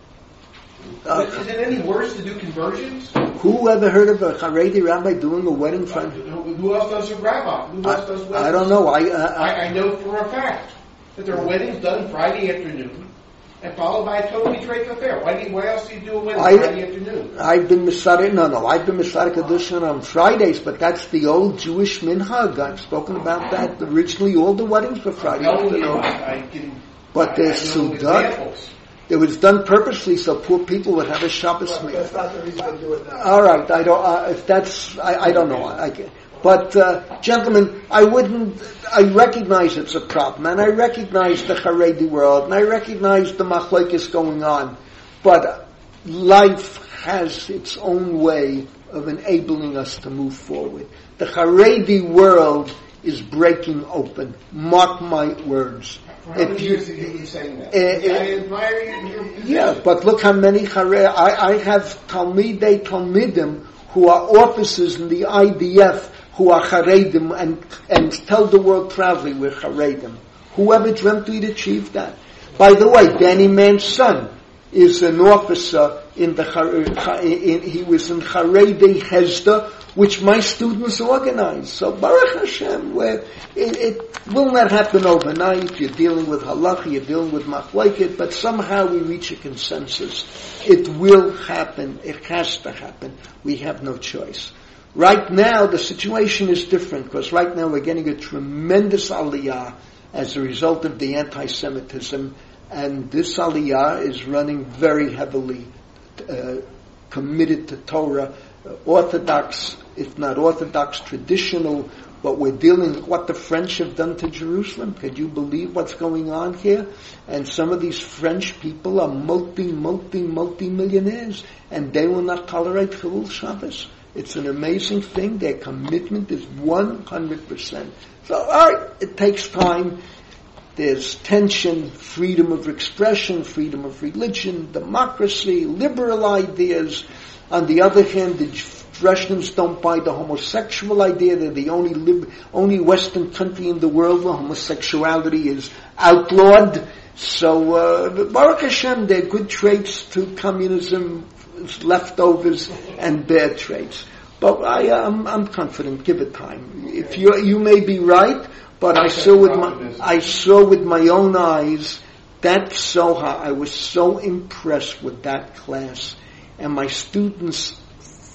Uh, is it any worse to do conversions? Who ever heard of a Haredi rabbi doing a wedding Friday? Who, who else does a rabbi? Who else does weddings? I don't know. I, uh, I I know for a fact that there are weddings done Friday afternoon and followed by a totally treif affair. Why, do you, why else do you do a wedding I, Friday afternoon? I've been Masari, no, no, I've been Masari Kedushin on Fridays, but that's the old Jewish minhag. I've spoken about that. Originally, all the weddings were Friday afternoon. I, I can, but there's Sudat. It was done purposely so poor people would have a Shabbos meal. That's not the reason to do it now. All right, I don't. Uh, if that's, I, I don't know. I, I but uh, gentlemen, I wouldn't. I recognize it's a problem, and I recognize the Haredi world, and I recognize the machlokes going on. But life has its own way of enabling us to move forward. The Haredi world is breaking open. Mark my words. For how many years have you been saying that? Uh, uh, I admire your position. Yeah, but look how many Haredi. I, I have Talmidei Talmidim who are officers in the I D F who are Haredim and and tell the world proudly we're Haredim. Whoever dreamt we'd achieve that? By the way, Danny Mann's son is an officer in the in, he was in Haredi Hesda, which my students organized. So Baruch Hashem, where it, it will not happen overnight. You're dealing with halacha, you're dealing with machlokes, but somehow we reach a consensus. It will happen. It has to happen. We have no choice. Right now, the situation is different because right now we're getting a tremendous aliyah as a result of the anti-Semitism, and this aliyah is running very heavily uh, committed to Torah, uh, Orthodox, if not Orthodox, traditional. But we're dealing with what the French have done to Jerusalem. Could you believe what's going on here? And some of these French people are multi, multi, multi-millionaires, and they will not tolerate Chilul Shabbos. It's an amazing thing. Their commitment is one hundred percent. So, all right, it takes time. There's tension, freedom of expression, freedom of religion, democracy, liberal ideas. On the other hand, the Russians don't buy the homosexual idea. They're the only lib- only Western country in the world where homosexuality is outlawed. So, uh, Baruch Hashem, there are good traits to communism, leftovers, and bad traits. But I, I'm, I'm confident. Give it time. If you you may be right, but I saw with my I saw with my own eyes that Soha. I was so impressed with that class, and my students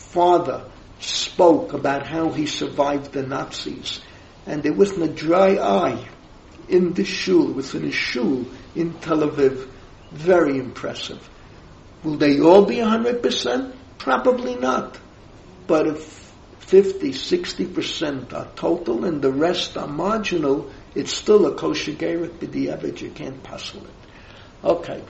father spoke about how he survived the Nazis, and there wasn't a dry eye in the shul. It was in a shul in Tel Aviv. Very impressive. Will they all be one hundred percent? Probably not. But if fifty, sixty percent are total and the rest are marginal, it's still a kosher gerut b'diavad. You can't puzzle it. Okay.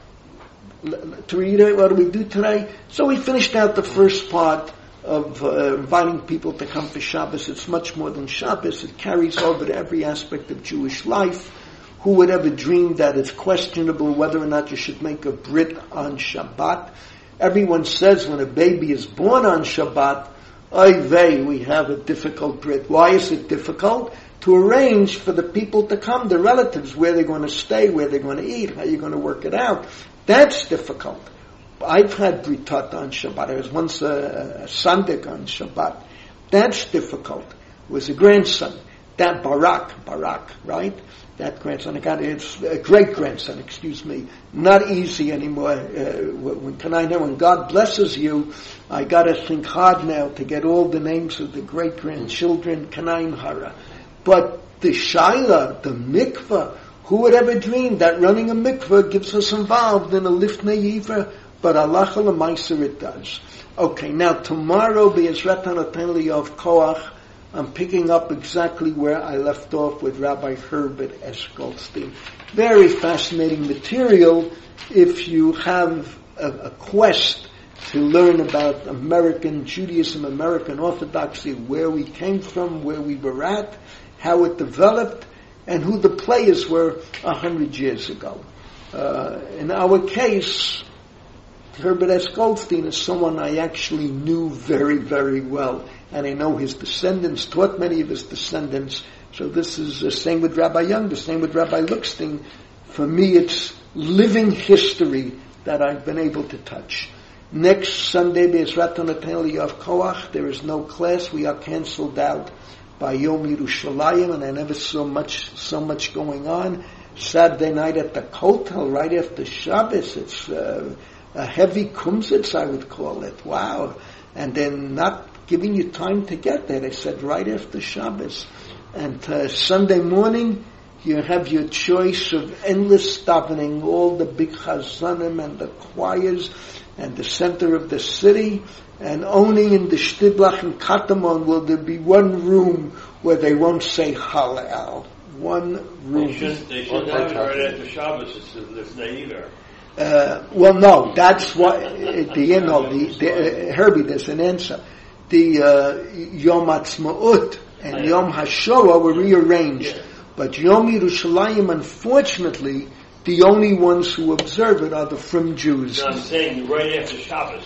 To read it, what do we do today? So we finished out the first part of uh, inviting people to come for Shabbos. It's much more than Shabbos. It carries over to every aspect of Jewish life. Who would ever dream that it's questionable whether or not you should make a brit on Shabbat? Everyone says when a baby is born on Shabbat, oy vey, we have a difficult brit. Why is it difficult? To arrange for the people to come, the relatives, where they're going to stay, where they're going to eat, how you're going to work it out. That's difficult. I've had britot on Shabbat. I was once a, a sandik on Shabbat. That's difficult. It was a grandson. That Barak, Barak, right? That grandson, I got it's a great grandson, excuse me. Not easy anymore. Uh, when can I know? When God blesses you, I got to think hard now to get all the names of the great grandchildren. Kanaim Hara, but the shaila, the mikveh. Who would ever dream that running a mikveh gives us involved in a lifnei yiver? But Allah l'maiser it does. Okay, now tomorrow, Be'ezrat HaNoten Li'ov Koach, I'm picking up exactly where I left off with Rabbi Herbert S. Goldstein. Very fascinating material if you have a, a quest to learn about American Judaism, American Orthodoxy, where we came from, where we were at, how it developed, and who the players were a hundred years ago. Uh, in our case, Herbert S. Goldstein is someone I actually knew very, very well. And I know his descendants, taught many of his descendants. So this is the same with Rabbi Young, the same with Rabbi Luxstein. For me, it's living history that I've been able to touch. Next Sunday, Be'ezrat HaNoten Li'ov Koach, there is no class. We are canceled out by Yom Yerushalayim, and I never saw much, so much going on. Saturday night at the Kotel, right after Shabbos, it's uh, a heavy kumsitz, I would call it. Wow. And then not giving you time to get there. They said right after Shabbos. And uh, Sunday morning, you have your choice of endless davening, all the big chazanim and the choirs, and the center of the city. And only in the Shtiblach and Katamon will there be one room where they won't say Hallel. One room. They should, they should have it right after Shabbos. It's the Lifnei Yiver. Uh, well, no, that's what, at the end of the, the uh, Herbie, there's an answer. The uh, Yom Ha'atzmaut and Yom HaShoah were rearranged. Yeah. But Yom Yerushalayim, unfortunately, the only ones who observe it are the Frum Jews. No, I'm saying right after Shabbos.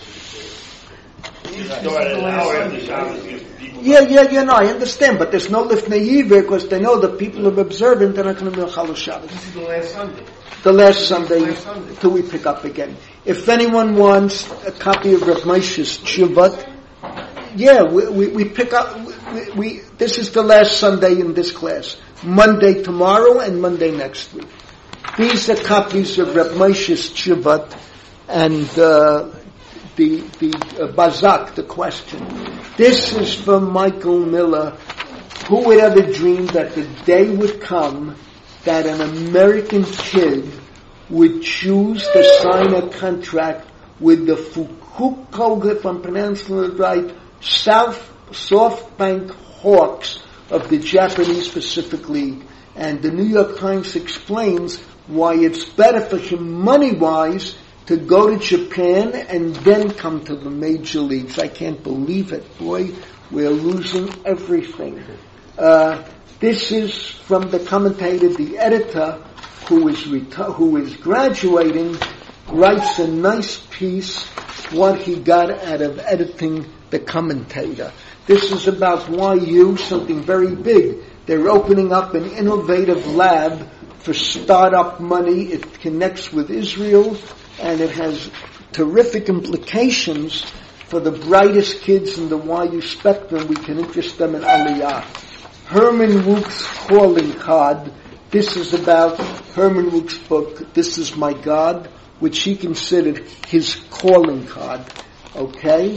You start an hour after Shabbos. Yeah, yeah, yeah, no, I understand, but there's no Lifnei Yiver because they know the people are observant, they're not going to be Chal Shabbos. This is the last Sunday. The last Sunday, till we pick up again. If anyone wants a copy of Rav Moshe's Tshuvat, yeah, we, we, we pick up, we, we, this is the last Sunday in this class. Monday tomorrow and Monday next week. These are copies of Rav Moshe's Tshuvat and uh, the, the uh, Bazak, the question. This is from Michael Miller. Who would ever dream that the day would come that an American kid would choose to sign a contract with the Fukuoka, if I'm pronouncing it right, South SoftBank Hawks of the Japanese Pacific League. And the New York Times explains why it's better for him money-wise to go to Japan and then come to the major leagues. I can't believe it. Boy, we're losing everything. Uh, This is from the commentator, the editor, who is reti- who is graduating, writes a nice piece, what he got out of editing the commentator. This is about Y U, something very big. They're opening up an innovative lab for startup money. It connects with Israel, and it has terrific implications for the brightest kids in the Y U spectrum. We can interest them in Aliyah. Herman Wouk's calling card. This is about Herman Wouk's book, This Is My God, which he considered his calling card. Okay?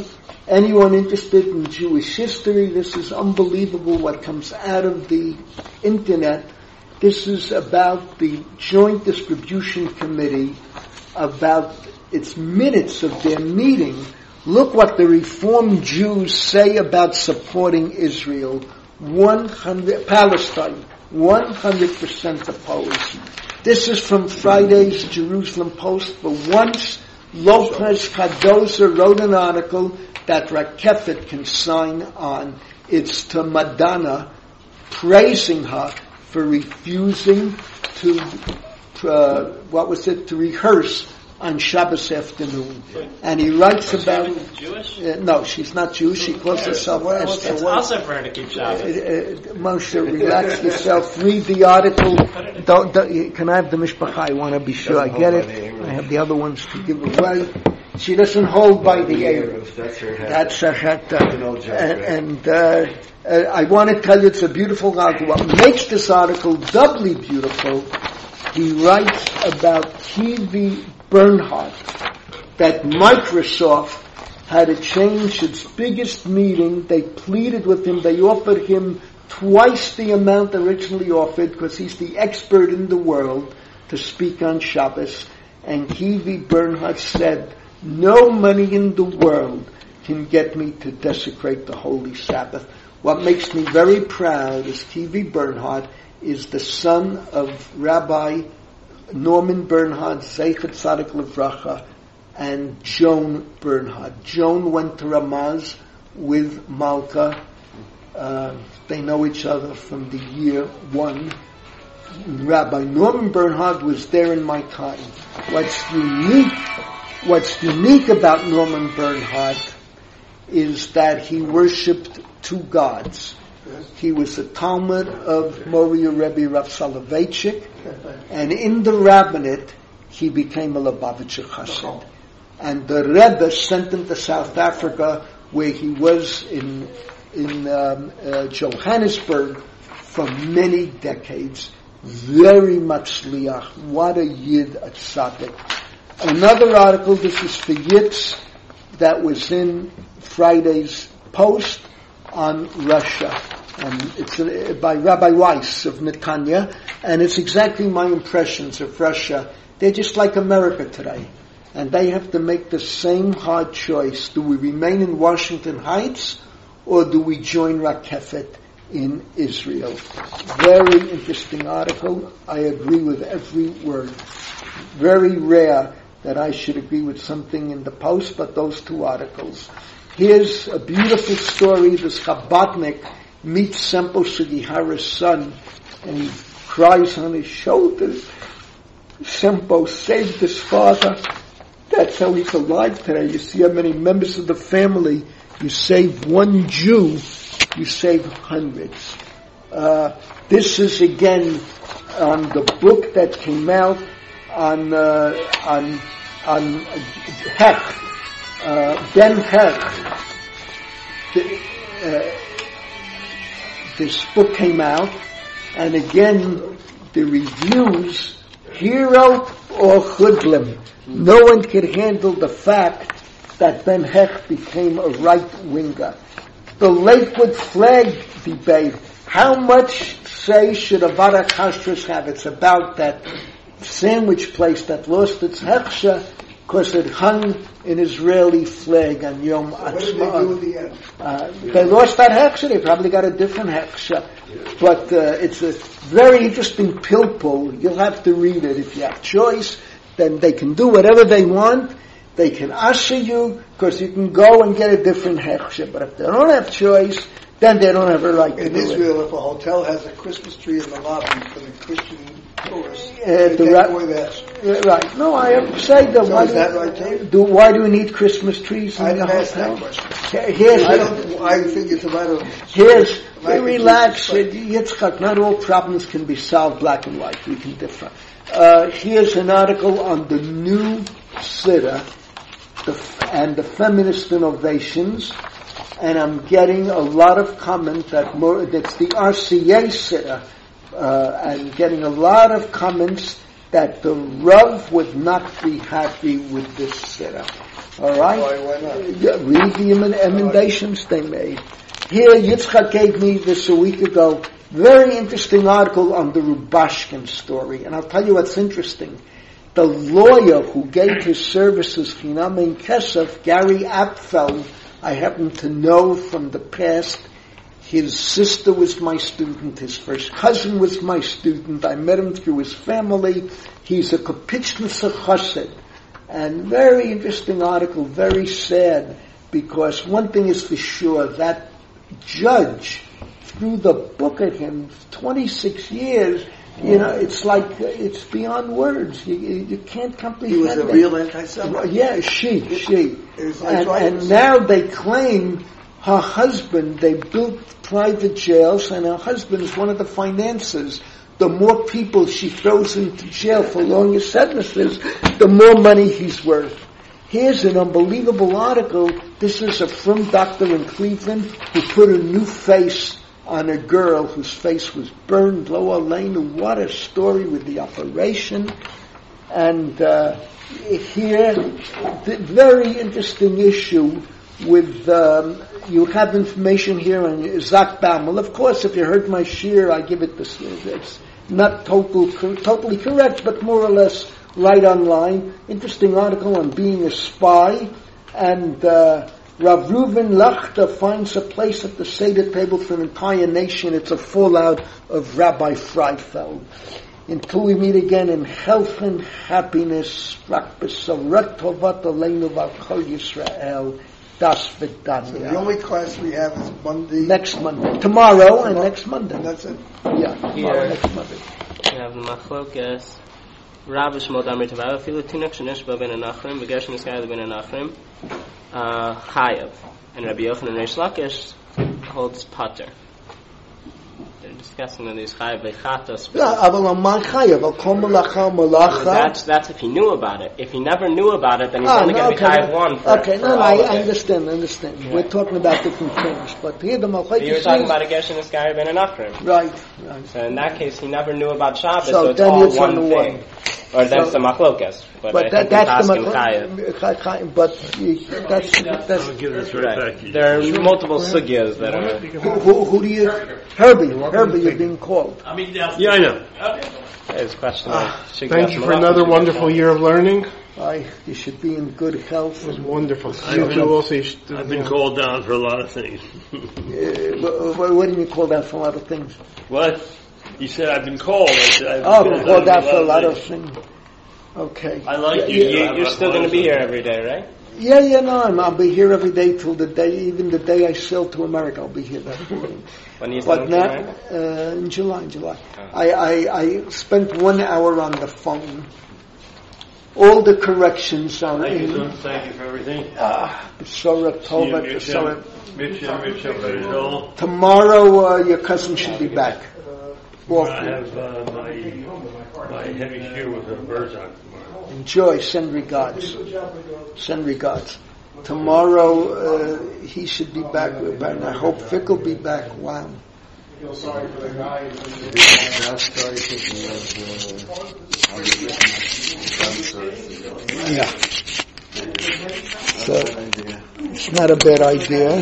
Anyone interested in Jewish history, this is unbelievable what comes out of the internet. This is about the Joint Distribution Committee, about its minutes of their meeting. Look what the Reformed Jews say about supporting Israel. one hundred Palestine, one hundred percent opposed. This is from Friday's Jerusalem Post. For once, Lopez Cardoza wrote an article that Rakefet can sign on. It's to Madonna, praising her for refusing to, uh, what was it, to rehearse on Shabbos afternoon. And he writes about... Jewish? Uh, no, she's not Jewish. She calls herself Esther. It's also for her to keep Shabbos. Uh, uh, Moshe, relax yourself. Read the article. Don't, don't, can I have the mishpacha? I want to be sure I get it. I have the other ones to give away. She doesn't hold by the Erev. That's her heta. And, and uh, uh, I want to tell you it's a beautiful article. What makes this article doubly beautiful, he writes about T V Bernhardt, that Microsoft had to change its biggest meeting. They pleaded with him. They offered him twice the amount originally offered because he's the expert in the world to speak on Shabbos. And T V Bernhardt said, no money in the world can get me to desecrate the Holy Sabbath. What makes me very proud is T V Bernhardt is the son of Rabbi Norman Bernhardt, Zeichet Tzadik Livracha, and Joan Bernhardt. Joan went to Ramaz with Malka. Uh, they know each other from the year one. Rabbi Norman Bernhardt was there in my time. What's unique, what's unique about Norman Bernhardt is that he worshipped two gods. He was a Talmud of Moriah Rebbe Rav Soloveitchik, and in the rabbinate, he became a Lubavitcher Chassid. And the Rebbe sent him to South Africa, where he was in in um, uh, Johannesburg for many decades. Very much liach. What a yid, a tzaddik. Another article, this is for Yitz, that was in Friday's Post on Russia. And it's uh, by Rabbi Weiss of Netanya, and it's exactly my impressions of Russia. They're just like America today. And they have to make the same hard choice. Do we remain in Washington Heights, or do we join Rakefet in Israel? Very interesting article. I agree with every word. Very rare that I should agree with something in the Post, but those two articles. Here's a beautiful story. This Chabadnik meets Sempo Sugihara's son, and he cries on his shoulders. Sempo saved his father. That's how he's alive today. You see how many members of the family. You save one Jew, you save hundreds. Uh, this is again on the book that came out on uh, on on Hecht, uh, Ben Hecht. The, uh, this book came out, and again the reviews, hero or hoodlum. No one could handle the fact that Ben Hecht became a right-winger. The Lakewood flag debate. How much say should a Barak Hashras have? It's about that sandwich place that lost its Hechsha because it hung an Israeli flag on Yom so what did they do in the end? Uh, they lost that Hechsha. They probably got a different Hechsha. But uh, it's a very interesting pilpul. You'll have to read it if you have choice. Then they can do whatever they want. They can usher you, because you can go and get a different hechsher. But if they don't have choice, then they don't have a right to in do Israel, it. if a hotel has a Christmas tree in the lobby for the Christian tourists, Uh, they the take ra- away that. Uh, right. No, I have say that. So why is do, that right, too? do why do we need Christmas trees in I the didn't ask hotel? that question. Here- Here's I don't. I think it's a matter of. Here's, Black and relax, white. Yitzchak, not all problems can be solved black and white. We can differ. Uh, here's an article on the new Siddur the, and the feminist innovations, and I'm getting a lot of comment that more, that's the R C A Siddur, uh, and getting a lot of comments that the Rav would not be happy with this setup. All right? Why, why not? Yeah, read the emendations they made. Here, Yitzchak gave me this a week ago, very interesting article on the Rubashkin story. And I'll tell you what's interesting. The lawyer who gave his services, Chinam Ein Kesef, Gary Apfeld, I happen to know from the past. His sister was my student. His first cousin was my student. I met him through his family. He's a Kopichnitzer Chassid. And very interesting article, very sad, because one thing is for sure, that judge threw the book at him twenty-six years. You know, it's like, it's beyond words. You, you can't comprehend He was a it. real anti-Semite. Yeah, she, she. It was And, like and now they claim her husband, they built private jails, and her husband is one of the financiers. The more people she throws into jail for longer sentences, the more money he's worth. Here's an unbelievable article. This is a frum doctor in Cleveland who put a new face on a girl whose face was burned. Lower Lane, what a story with the operation. And uh, here, the very interesting issue with, um, you have information here on Zach Baumel. Of course, if you heard my shir, I give it this, it's not total, totally correct, but more or less right on line. Interesting article on being a spy. And uh, Rav Reuven Lachter finds a place at the Seder table for an entire nation. It's a fallout of Rabbi Freifeld. Until we meet again in health and happiness, Rak b'sorat tovat aleinu v'al kol Yisrael. Das Vidanya. So the only class we have is Monday. Next Monday. Tomorrow and next Monday. And that's it. Yeah, tomorrow, Here. next Monday. We have the Machlokas. Rav Shmuel Damar Tavav. Filu Tinuk Shenishba Ben Anachrim. Begershon Iskayel Ben Anachrim. Chayav. And Rabbi Yochanan Reish Lakish holds Pater. They're discussing whether he's Chayav Lechatos. Yeah, aval amal chayav, al kol malacha malacha. That's that's if he knew about it. If he never knew about it, then he's Ah, only no, going to okay, be Chayav one for, okay, for no, no, all I, of I it. understand, I understand. Yeah. We're talking about different things, but here the malchayt You were talking about a Gershon Iskayel Ben Anachrim. right, right. So in that case, he never knew about Shabbos, So so, it's then all it's one on the thing. one. Or that's So- the machlokas. But, But I that, think that's the we're asking Chayav. malchayt. But you, that's that's I'll give this right back to you. There are multiple sugyas that are. who, who, who do you? Herbie, Herbie, you're being called. Yeah, I know. His question. Ah, Thank you for another wonderful year of learning. I, you should be in good health. It was wonderful. I've You been- too also. You should- I've been called down for a lot of things. Uh, what, what do you call that for a lot of things? What? You said I've been called. I said I've been Oh, called called down out for a lot of things. things. Okay. I like Yeah, you. yeah. so I You're have still a- going to be here every day, right? Yeah, yeah, no, I'm, I'll be here every day till the day, even the day I sail to America, I'll be here that morning. When you But still now, right? uh, in July, in July. Oh. I, I, I spent one hour on the phone. All the corrections are Thank you, in. son. Thank you for everything. Ah, B'Sorah Tova, See you, B'Sorah. Mitchell, Mitchell, Mitchell. Tomorrow, uh, your cousin should be back. Off. I have uh, my my heavy shoe with the birds on tomorrow. Enjoy, send regards. Send regards. Tomorrow, uh, he should be back, and I hope Vic will be back. Wow. Feel sorry for the guy. Yeah. So, it's not a bad idea.